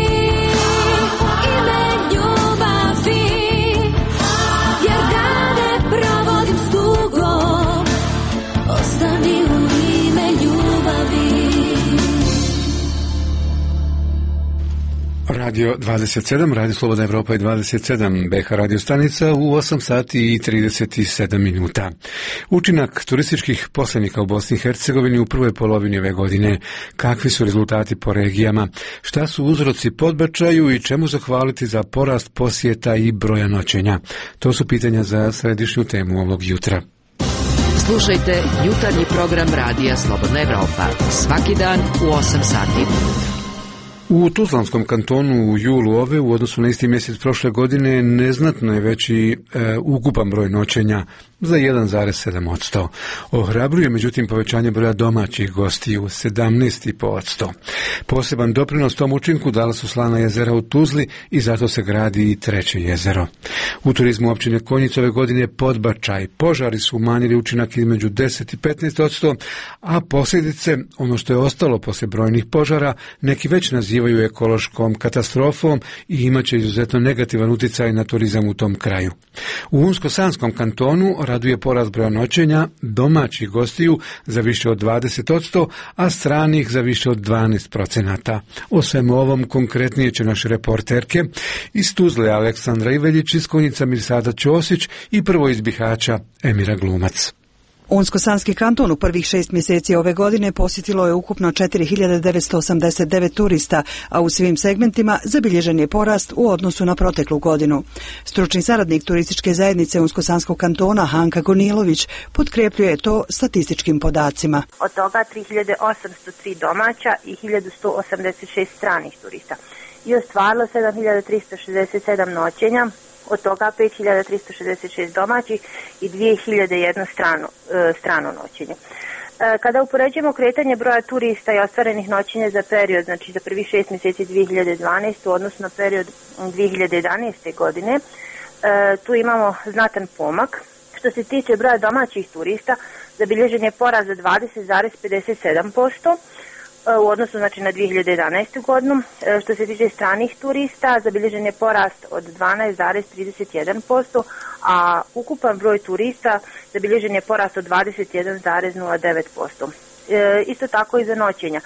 [SPEAKER 2] u ime ljubavi, jer dane provodim s tugom. Ostani u ime ljubavi.
[SPEAKER 1] Radio 27, Radio Slobodna Evropa i 27, BH radio stanica u 8 sati i 37 minuta. Učinak turističkih posrednika u Bosni i Hercegovini u prvoj polovini ove godine. Kakvi su rezultati po regijama? Šta su uzroci podbačaju i čemu zahvaliti za porast posjeta i broja noćenja? To su pitanja za središnju temu ovog jutra.
[SPEAKER 24] Slušajte jutarnji program Radija Slobodna Evropa svaki dan u 8 sati.
[SPEAKER 1] U Tuzlanskom kantonu u julu ove u odnosu na isti mjesec prošle godine neznatno je veći ukupan broj noćenja za 1,7%. Ohrabruje međutim povećanje broja domaćih gostiju 17,5%. Poseban doprinos tom učinku dala su slana jezera u Tuzli i zato se gradi i treće jezero. U turizmu općine Konjic ove godine podbačaj. Požari su umanjili učinak između 10 i 15%, a posljedice, ono što je ostalo poslije brojnih požara, neki već nazivaju ekološkom katastrofom i imaće izuzetno negativan utjecaj na turizam u tom kraju. U Unsko-Sanskom kantonu raduje porast broja noćenja domaćih gostiju za više od 20%, a stranih za više od 12%. O svemu ovom konkretnije će naše reporterke iz Tuzle Aleksandra Iveljić, iz Konjica Mirsada Ćosić i prvo iz Bihaća Emira Glumac.
[SPEAKER 7] Unsko-Sanski kanton u prvih 6 mjeseci ove godine posjetilo je ukupno 4989 turista, a u svim segmentima zabilježen je porast u odnosu na proteklu godinu. Stručni saradnik turističke zajednice Unsko-Sanskog kantona Hanka Gonilović potkrepljuje to statističkim podacima.
[SPEAKER 8] Od toga 3803 domaća i 1186 stranih turista i ostvarilo 7367 noćenja, od toga 5366 domaćih i 2001 strano noćenje. Kada upoređujemo kretanje broja turista i ostvarenih noćenja za period, znači za prvih 6 mjeseci 2012. u odnosu na period 2011. godine, tu imamo znatan pomak. Što se tiče broja domaćih turista, zabilježen je porast za 20,57%, u odnosu znači na 2011. godinu. Što se tiče stranih turista, zabilježen je porast od 12,31%, a ukupan broj turista zabilježen je porast od 21,09%. Isto tako i za noćenja.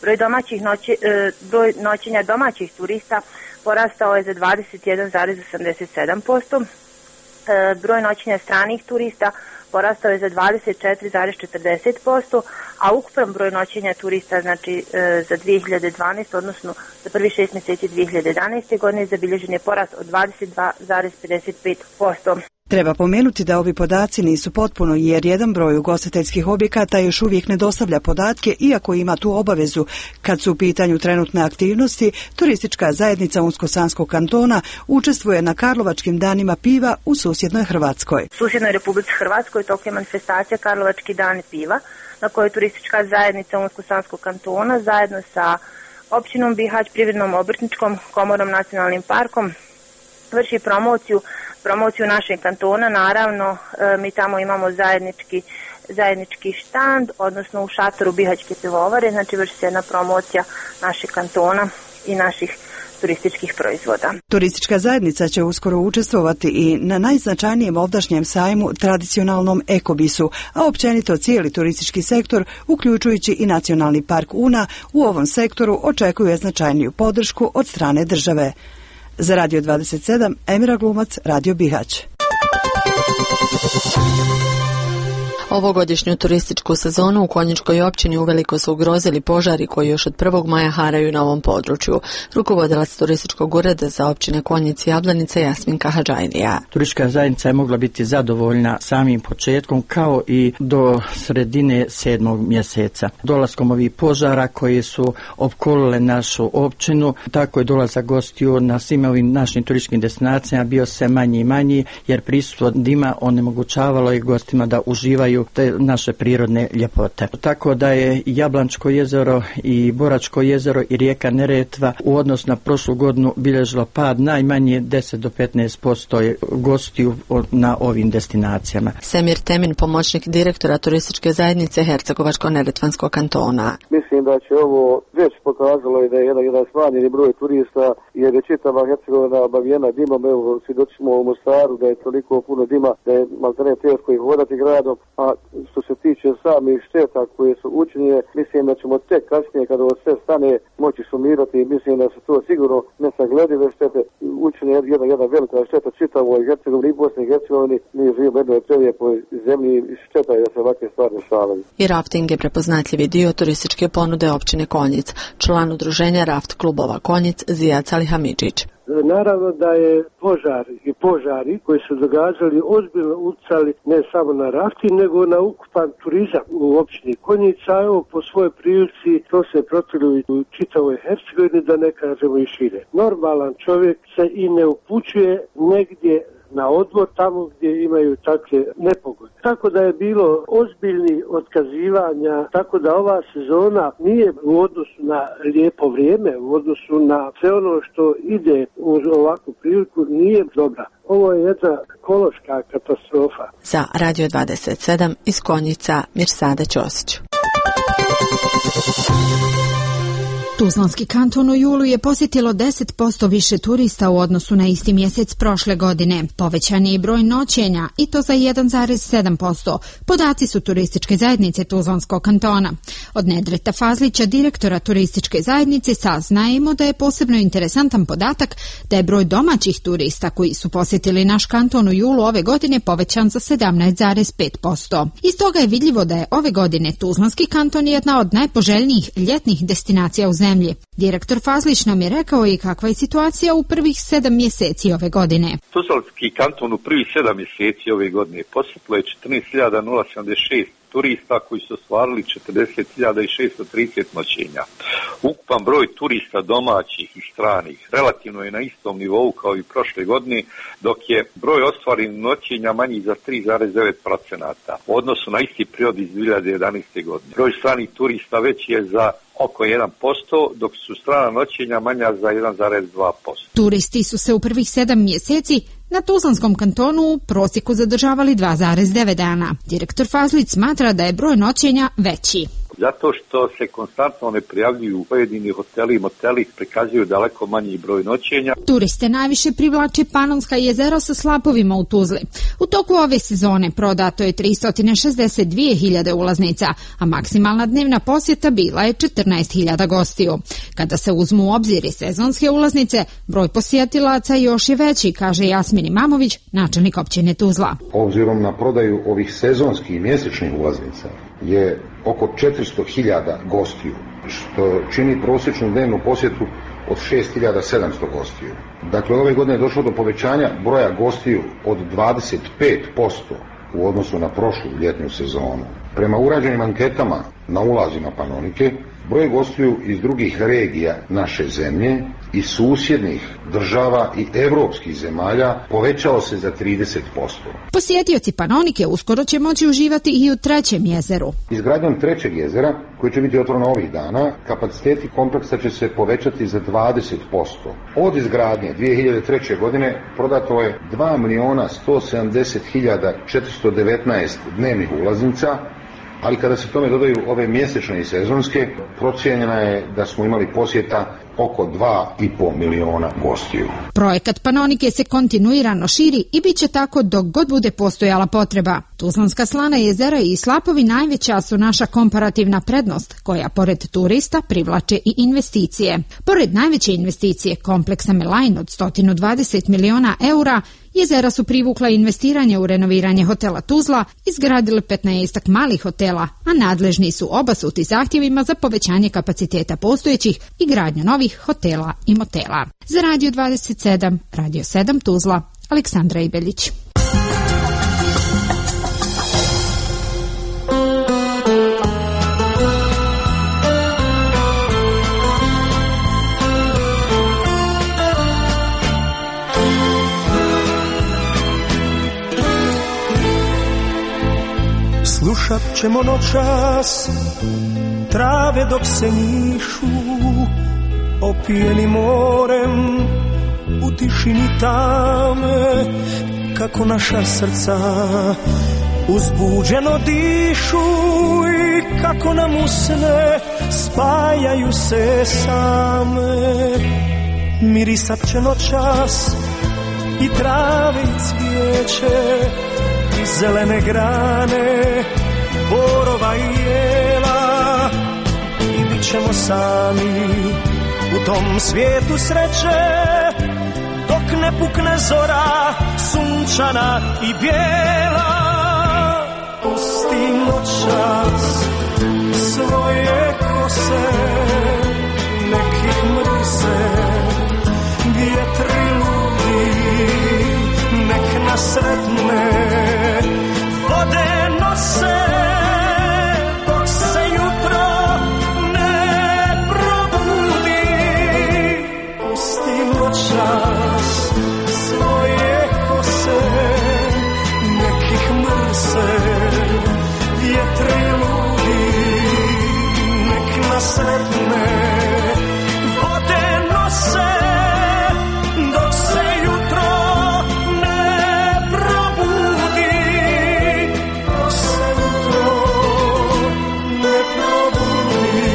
[SPEAKER 8] Broj noćenja domaćih turista porastao je za 21,87%. Broj noćenja stranih turista porastao je za 24,40%, a ukupan broj noćenja turista znači za 2012, odnosno za prvi 6 mjeseci 2011. godine zabilježen je porast od 22,55%.
[SPEAKER 7] Treba pomenuti da ovi podaci nisu potpuno, jer jedan broj ugostiteljskih objekata još uvijek ne dostavlja podatke, iako ima tu obavezu. Kad su u pitanju trenutne aktivnosti, turistička zajednica Unsko-Sanskog kantona učestvuje na Karlovačkim danima piva u susjednoj Hrvatskoj.
[SPEAKER 8] U susjednoj Republici Hrvatskoj tok je manifestacija Karlovački dani piva, na kojoj turistička zajednica Unsko-Sanskog kantona zajedno sa općinom Bihać, Privrednom obrtničkom komorom, nacionalnim parkom vrši promociju našeg kantona. Naravno, mi tamo imamo zajednički štand, odnosno u šatoru Bihaćke pivovare, znači vrši se jedna promocija našeg kantona i naših turističkih proizvoda.
[SPEAKER 7] Turistička zajednica će uskoro učestvovati i na najznačajnijem ovdašnjem sajmu, tradicionalnom Ekobisu, a općenito cijeli turistički sektor, uključujući i Nacionalni park Una, u ovom sektoru očekuje značajniju podršku od strane države. Za Radio 27, Emira Glumac, Radio Bihać.
[SPEAKER 9] Ovogodišnju turističku sezonu u Konjičkoj općini uveliko su ugrozili požari koji još od 1. maja haraju na ovom području. Rukovodilac turističkog ureda za općine Konjic i Jablanica Jasminka Hadžajnija.
[SPEAKER 25] Turistička zajednica je mogla biti zadovoljna samim početkom kao i do sredine 7. mjeseca. Dolaskom ovih požara koji su opkolile našu općinu, tako je dolazak gostiju na svim ovim našim turističkim destinacijama bio sve manji i manji, jer prisustvo dima onemogućavalo je gostima da uživaju te naše prirodne ljepote. Tako da je Jablančko jezero i Boračko jezero i rijeka Neretva u odnosu na prošlu godinu bilježila pad najmanje 10 do 15% gostiju na ovim destinacijama.
[SPEAKER 9] Semir Temin, pomoćnik direktora turističke zajednice Hercegovačko-neretvanskog kantona.
[SPEAKER 11] Mislim da će ovo već pokazalo i da je jedan smanjeni broj turista, jer je čitava Hercegovina obavijena dimom. Evo, svjedočimo u Mostaru da je toliko puno dima da je maltene teško ih hodati gradom, a što se tiče samih šteta koje su učinjene, mislim da ćemo tek kasnije kada ovo sve stane moći sumirati i mislim da su to sigurno nesagledive štete. Učinjena jedna velika šteta čitavoj Hercegovini i Bosni i Hercegovini. Mi živimo jednoj prelijepoj zemlji i šteta je da se ovakve stvari dešavaju.
[SPEAKER 9] I rafting je prepoznatljivi dio turističke ponude općine Konjic. Član udruženja Raft klubova Konjic Zijad Salihamidžić.
[SPEAKER 13] Naravno da je požari koji su događali ozbiljno utjecali ne samo na rafting nego na ukupan turizam u općini Konjica. Evo, po svojoj prilici to se protivilo u čitavoj Hercegovini, da ne kažemo i šire. Normalan čovjek se i ne upućuje negdje na odmor tamo gdje imaju takve nepogode. Tako da je bilo ozbiljni otkazivanja, tako da ova sezona nije u odnosu na lijepo vrijeme, u odnosu na sve ono što ide u ovakvu priliku, nije dobra. Ovo je jedna ekološka katastrofa.
[SPEAKER 9] Za Radio 27 iz Konjica, Mirsada Ćosić.
[SPEAKER 16] Tuzlanski kanton u julu je posjetilo 10% više turista u odnosu na isti mjesec prošle godine. Povećan je i broj noćenja i to za 1,7%. Podaci su turističke zajednice Tuzlanskog kantona. Od Nedreta Fazlića, direktora turističke zajednice, saznajemo da je posebno interesantan podatak da je broj domaćih turista koji su posjetili naš kanton u julu ove godine povećan za 17,5%. Iz toga je vidljivo da je ove godine Tuzlanski kanton jedna od najpoželjnijih ljetnih destinacija u zemlji. Direktor Fazlić nam je rekao i kakva je situacija u prvih 7 mjeseci ove godine.
[SPEAKER 17] Tuzlanski kanton u prvih 7 mjeseci ove godine posjetilo je 14.076 turista koji su ostvarili 40.630 noćenja. Ukupan broj turista domaćih i stranih relativno je na istom nivou kao i prošle godine, dok je broj ostvarenih noćenja manji za 3,9% u odnosu na isti period iz 2011. godine. Broj stranih turista veći je za oko 1%, dok su strana noćenja manja za 1,2%.
[SPEAKER 16] Turisti su se u prvih 7 mjeseci na Tuzlanskom kantonu u prosjeku zadržavali 2,9 dana. Direktor Fazlić smatra da je broj noćenja veći.
[SPEAKER 17] Zato što se konstantno ne prijavljuju pojedini hoteli i moteli, prikazuju daleko manji broj noćenja.
[SPEAKER 16] Turiste najviše privlače Panonska jezera sa slapovima u Tuzli. U toku ove sezone prodato je 362.000 ulaznica, a maksimalna dnevna posjeta bila je 14.000 gostiju. Kada se uzmu u obzir i sezonske ulaznice, broj posjetilaca još je veći, kaže Jasmin Imamović, načelnik općine Tuzla.
[SPEAKER 18] Obzirom na prodaju ovih sezonskih i mjesečnih ulaznica je oko 400.000 gostiju, što čini prosječnu dnevnu posjetu od 6.700 gostiju. Dakle, ove godine je došlo do povećanja broja gostiju od 25% u odnosu na prošlu ljetnu sezonu. Prema urađenim anketama na ulazima Panonike, broj gostiju iz drugih regija naše zemlje i susjednih država i evropskih zemalja povećao se za 30%.
[SPEAKER 16] Posjetioci Panonike uskoro će moći uživati i u trećem jezeru.
[SPEAKER 18] Izgradnjom trećeg jezera, koji će biti otvoreno ovih dana, kapaciteti kompleksa će se povećati za 20%. Od izgradnje 2003. godine prodato je 2.170.419 dnevnih ulaznica, ali kada se tome dodaju ove mjesečne i sezonske, procijenjena je da smo imali posjeta oko 2,5 miliona gostiju.
[SPEAKER 16] Projekat Panonike se kontinuirano širi i bit će tako dok god bude postojala potreba. Tuzlanska slana, jezera i slapovi najveća su naša komparativna prednost, koja pored turista privlače i investicije. Pored najveće investicije, kompleksa Melain od 120 miliona eura, jezera su privukla investiranje u renoviranje hotela Tuzla, izgradile 15 malih hotela, a nadležni su obasuti zahtjevima za povećanje kapaciteta postojećih i gradnju novih hotela i motela. Za Radio 27, Radio 7 Tuzla, Aleksandra Ibeljić.
[SPEAKER 10] Slušat ćemo noćas trave dok se njišu, opijeni morem u tišini tame, kako naša srca uzbuđeno dišu i kako nam usne spajaju se same. Mirisat će noćas i trave i cvijeće, i zelene grane borova i jela, i bit ćemo sami u tom svijetu sreće, dok ne pukne zora sunčana i bijela. Pusti noćas svoje kose, nek ih mrse vjetri ludi, nek nas sretne vode nose, dok se jutro ne probudi. Pusti noćas svoje kose, nek ih mrse vjetri ludi, nek nas sretne vode nose, dok se jutro ne probudi, dok se jutro ne probudi.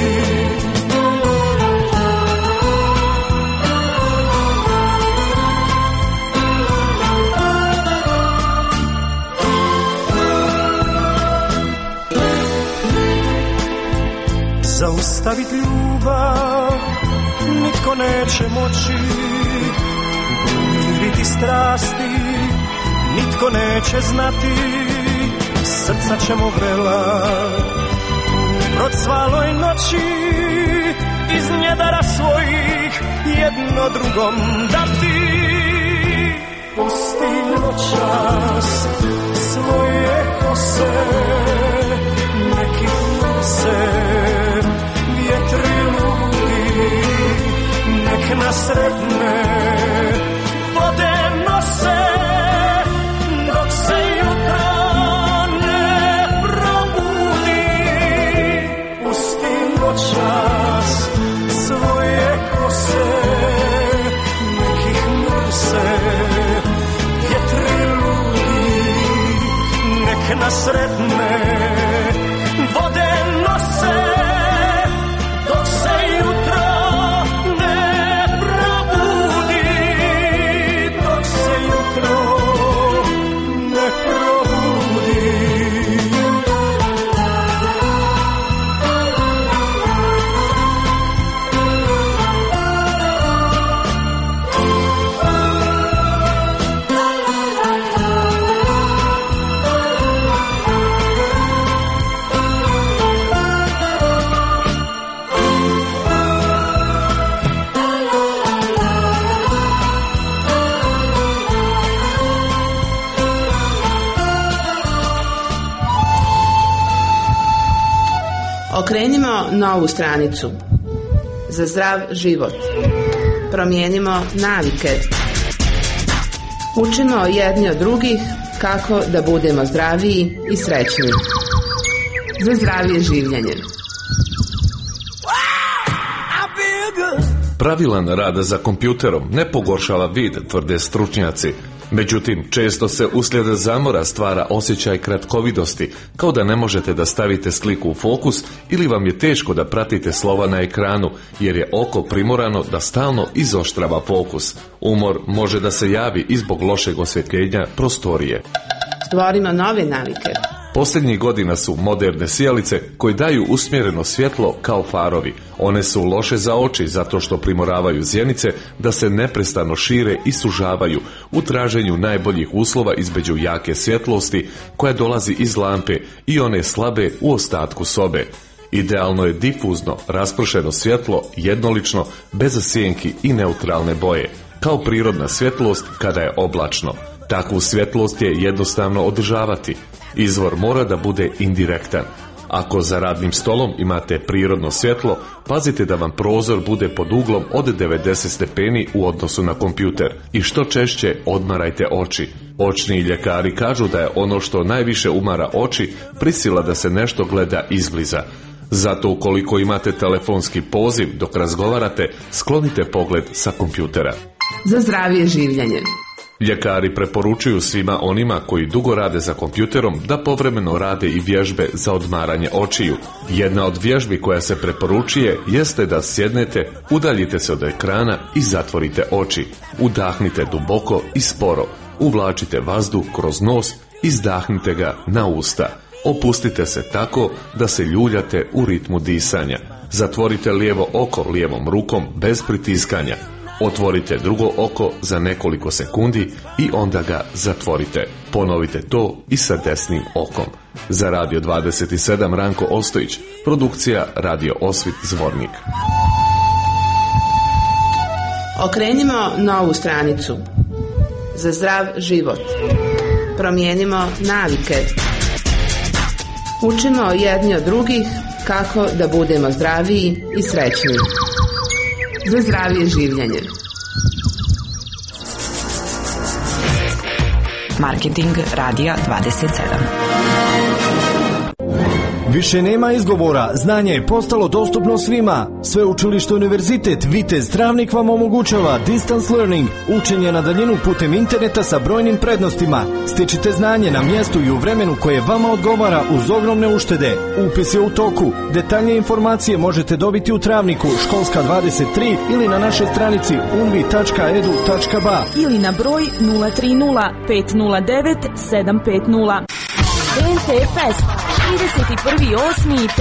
[SPEAKER 10] Zaustavit ljubav nitko neće moći, umiriti strasti nitko neće znati, srca ćemo vrela procvaloj noći, iz njedara svojih jedno drugom dati. Pusti noćas svoje kose, neki se vjetri ludi, nek nas sretne vode nose, dok se jutro ne probudi. Pusti noćas svoje kose, nek ih mrse vjetri ludi, nek nas sretne vode nose, dok se jutro ne probudi, dok se jutro ne probudi.
[SPEAKER 12] Okrenimo novu stranicu za zdrav život. Promijenimo navike. Učimo jedni od drugih kako da budemo zdraviji i srećni. Za zdravije življenje.
[SPEAKER 14] Pravilan rad za kompjuterom ne pogoršava vid, tvrde stručnjaci. Međutim, često se uslijed zamora stvara osjećaj kratkovidosti, kao da ne možete da stavite sliku u fokus ili vam je teško da pratite slova na ekranu, jer je oko primorano da stalno izoštrava fokus. Umor može da se javi i zbog lošeg osvjetljenja prostorije.
[SPEAKER 12] Stvorimo nove navike.
[SPEAKER 14] Posljednjih godina su moderne sijalice koje daju usmjereno svjetlo kao farovi. One su loše za oči zato što primoravaju zjenice da se neprestano šire i sužavaju u traženju najboljih uslova između jake svjetlosti koja dolazi iz lampe i one slabe u ostatku sobe. Idealno je difuzno, raspršeno svjetlo, jednolično, bez sjenki i neutralne boje, kao prirodna svjetlost kada je oblačno. Takvu svjetlost je jednostavno održavati. Izvor mora da bude indirektan. Ako za radnim stolom imate prirodno svjetlo, pazite da vam prozor bude pod uglom od 90 stepeni u odnosu na kompjuter i što češće odmarajte oči. Očni ljekari kažu da je ono što najviše umara oči prisila da se nešto gleda izbliza. Zato ukoliko imate telefonski poziv dok razgovarate, sklonite pogled sa kompjutera.
[SPEAKER 12] Za zdravije življenje.
[SPEAKER 14] Ljekari preporučuju svima onima koji dugo rade za kompjuterom da povremeno rade i vježbe za odmaranje očiju. Jedna od vježbi koja se preporučuje jeste da sjednete, udaljite se od ekrana i zatvorite oči. Udahnite duboko i sporo. Uvlačite vazduh kroz nos, izdahnite ga na usta. Opustite se tako da se ljuljate u ritmu disanja. Zatvorite lijevo oko lijevom rukom bez pritiskanja. Otvorite drugo oko za nekoliko sekundi i onda ga zatvorite. Ponovite to i sa desnim okom. Za Radio 27 Ranko Ostojić, produkcija Radio Osvit Zvornik.
[SPEAKER 12] Okrenimo novu stranicu. Za zdrav život. Promijenimo navike. Učimo jedni od drugih kako da budemo zdraviji i srećniji. Za zdravije življenje.
[SPEAKER 24] Marketing Radija 27.
[SPEAKER 15] Više nema izgovora, znanje je postalo dostupno svima. Sveučilište Univerzitet Vitez Travnik vam omogućava distance learning, učenje na daljinu putem interneta sa brojnim prednostima. Stečite znanje na mjestu i u vremenu koje vama odgovara uz ogromne uštede. Upis je u toku. Detaljnije informacije možete dobiti u Travniku, školska 23 ili na našoj stranici unvi.edu.ba
[SPEAKER 19] ili na broj 030 509 750. BNT Fest 31.8. i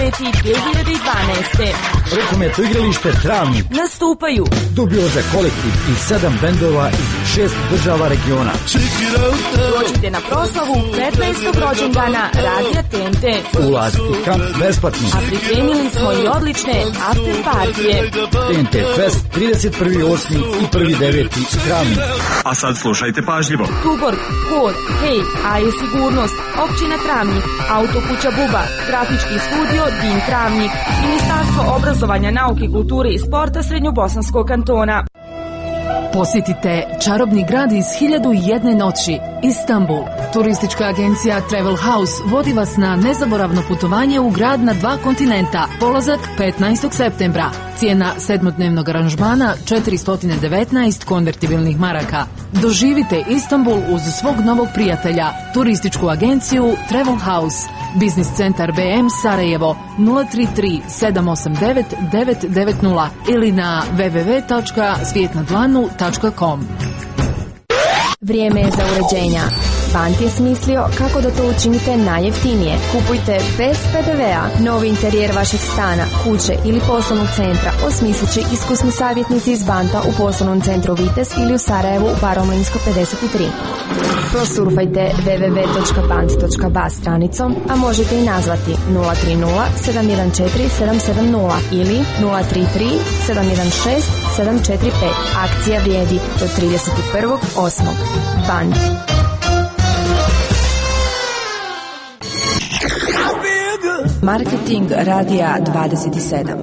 [SPEAKER 19] 1.9.2012.
[SPEAKER 15] Rukometno igralište Travnik.
[SPEAKER 19] Nastupaju
[SPEAKER 15] Dubioza kolektiv i 7 bendova iz 6 država regiona.
[SPEAKER 19] Dođite na proslavu 15. rođendana Radija TNT.
[SPEAKER 15] Ulaz i kamp besplatni.
[SPEAKER 19] A pripremili smo i odlične after partije.
[SPEAKER 15] TNT Fest 31.8. i 1.9. Travnik.
[SPEAKER 20] A sad slušajte pažljivo.
[SPEAKER 19] Tuborg, Kor, Hej, AE Sigurnost, Općina Travnik, Autokuća Buba, Grafički studio Din Travnik, Ministarstvo obrazovanja, nauke, kulture i sporta Srednjobosanskog kantona.
[SPEAKER 21] Posjetite čarobni grad iz 1001 noći, Istanbul. Turistička agencija Travel House vodi vas na nezaboravno putovanje u grad na 2 kontinenta. Polazak 15. septembra. Cijena 7-dnevnog aranžmana 419 konvertibilnih maraka. Doživite Istanbul uz svog novog prijatelja. Turističku agenciju Travel House. Biznis centar BM Sarajevo 033 789 990 ili na www.svijetnadlanu.com.
[SPEAKER 22] Vrijeme je za uređenja. Bant je smislio kako da to učinite najjeftinije. Kupujte bez PDV-a. Novi interijer vašeg stana, kuće ili poslovnog centra osmislit će iskusni savjetnici iz Banta u poslovnom centru Vitez ili u Sarajevu u Baromlinsko 53. Prosurfajte www.bant.ba stranicom, a možete i nazvati 030 714 770 ili 033 716 745. Akcija vrijedi do 31.8. Bant. Marketing Radija 27.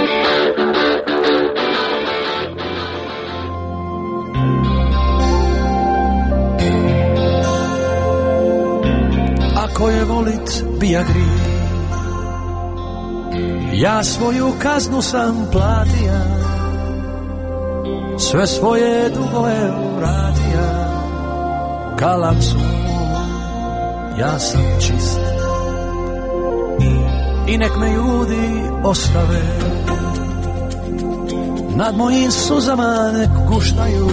[SPEAKER 10] Ako je volit bija grih, ja svoju kaznu sam platija, sve svoje dugove vratija, kalamcu ja sam čist i nek me ljudi ostave, nad mojim suzama nek guštaju,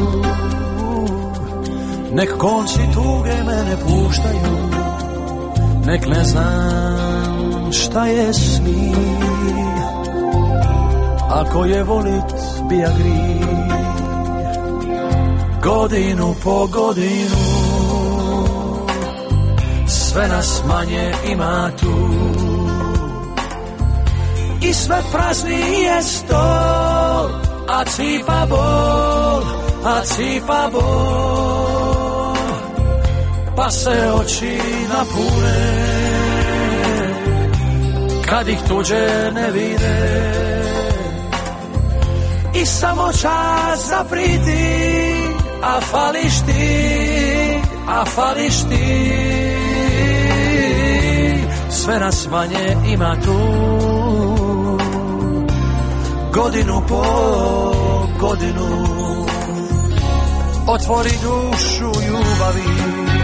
[SPEAKER 10] nek konci tuge mene puštaju, nek ne znam šta je smih, ako je volit bija grih, godinu po godinu sve nas manje ima tu i sve prazni je stol, a cipa bol, a cipa bol, pa se oči napune kad ih tuđe ne vide i samo čas zapriti, a fališ ti, a fališ ti. Sve nas manje ima tu, godinu po godinu. Otvori dušu ljubavi,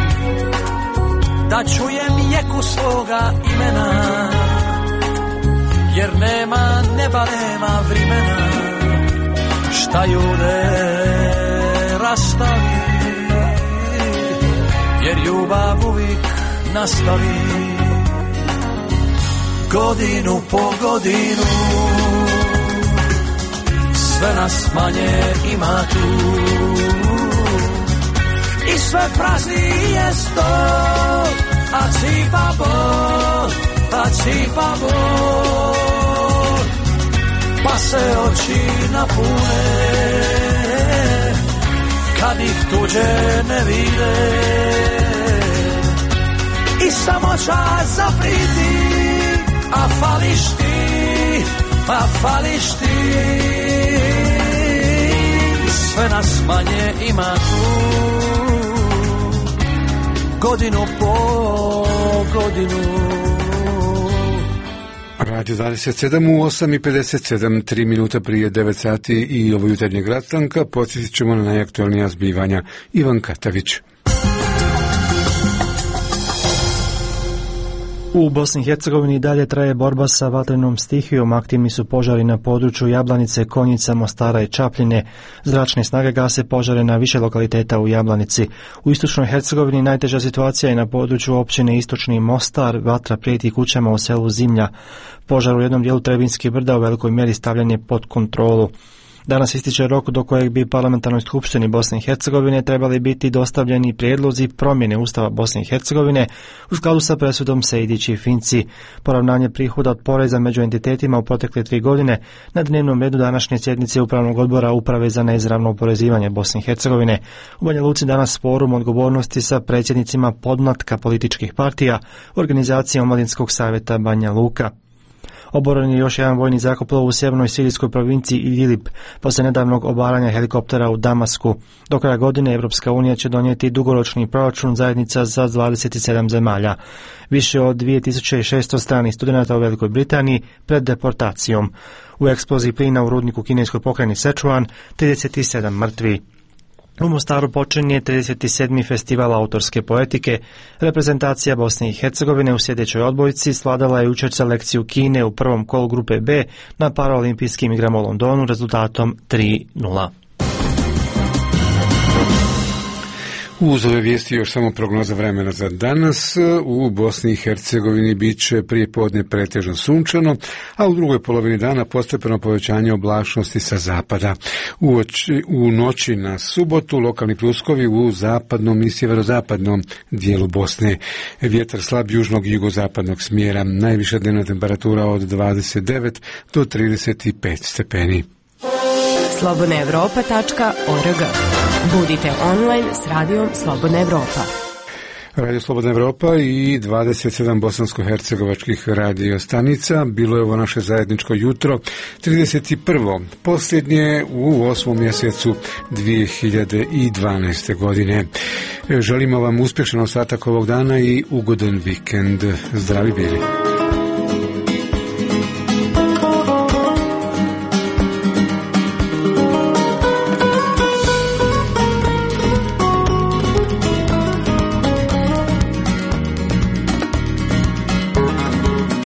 [SPEAKER 10] da čujem jeku svoga imena, jer nema neba, nema vremena, šta ljude rastavi, jer ljubav uvijek nastavi. Godinu po godinu, sve nas manje ima tu, i sve prazni je sto, a cipa bol, pa se oči napune, kad ih tuđe ne vide, i samo čas zapriti, a fališ ti, sve nas manje ima tu, godinu po godinu.
[SPEAKER 1] Radio 27 u 8:57, 3 minuta prije 9 sati i ovo jutarnjeg rastanka. Podsjetit ćemo na najaktualnija zbivanja. Ivan Katavić.
[SPEAKER 3] U Bosni i Hercegovini dalje traje borba sa vatrenom stihijom. Aktivni su požari na području Jablanice, Konjica, Mostara i Čapljine. Zračne snage gase požare na više lokaliteta u Jablanici. U istočnoj Hercegovini najteža situacija je na području općine Istočni Mostar. Vatra prijeti kućama u selu Zimlja. Požar u jednom dijelu Trebinskih brda u velikoj mjeri stavljan je pod kontrolu. Danas ističe rok do kojeg bi parlamentarnoj skupštini Bosne i Hercegovine trebali biti dostavljeni prijedlozi promjene Ustava Bosne i Hercegovine u skladu sa presudom Sejdić i Finci. Poravnanje prihoda od poreza među entitetima u protekle 3 godine na dnevnom redu današnje sjednice Upravnog odbora Uprave za neizravno oporezivanje Bosne i Hercegovine. U Banja Luci danas forum odgovornosti sa predsjednicima podmlatka političkih partija, organizacije Omladinskog savjeta Banja Luka. Oboren je još jedan vojni zrakoplov u sjevernoj sirijskoj provinciji Idlib poslije nedavnog obaranja helikoptera u Damasku. Do kraja godine Evropska unija će donijeti dugoročni proračun zajednica za 27 zemalja. Više od 2600 stranih studenata u Velikoj Britaniji pred deportacijom. U eksploziji plina u rudniku kineskoj pokrajini Sichuan 37 mrtvi. U Mostaru počinje 37. festival autorske poetike. Reprezentacija Bosne i Hercegovine u sljedećoj odbojci svladala je jučer selekciju Kine u prvom kolu grupe B na paraolimpijskim igrama u Londonu rezultatom 3:0.
[SPEAKER 1] Uz ove vijesti još samo prognoza vremena za danas. U Bosni i Hercegovini bit će prije podne pretežno sunčano, a u drugoj polovini dana postepeno povećanje oblačnosti sa zapada. U noći na subotu lokalni pljuskovi u zapadnom i sjeverozapadnom dijelu Bosne. Vjetar slab južnog i jugozapadnog smjera. Najviša dnevna temperatura od 29 do 35 stepeni.
[SPEAKER 4] slobodnaevropa.org. Budite online s radijom Slobodna Evropa.
[SPEAKER 1] Radio Slobodna Evropa i 27 bosansko-hercegovačkih radio stanica. Bilo je ovo naše zajedničko jutro, 31. posljednje u 8. mjesecu 2012. godine. Želimo vam uspješan ostatak ovog dana i ugodan vikend. Zdravi bili.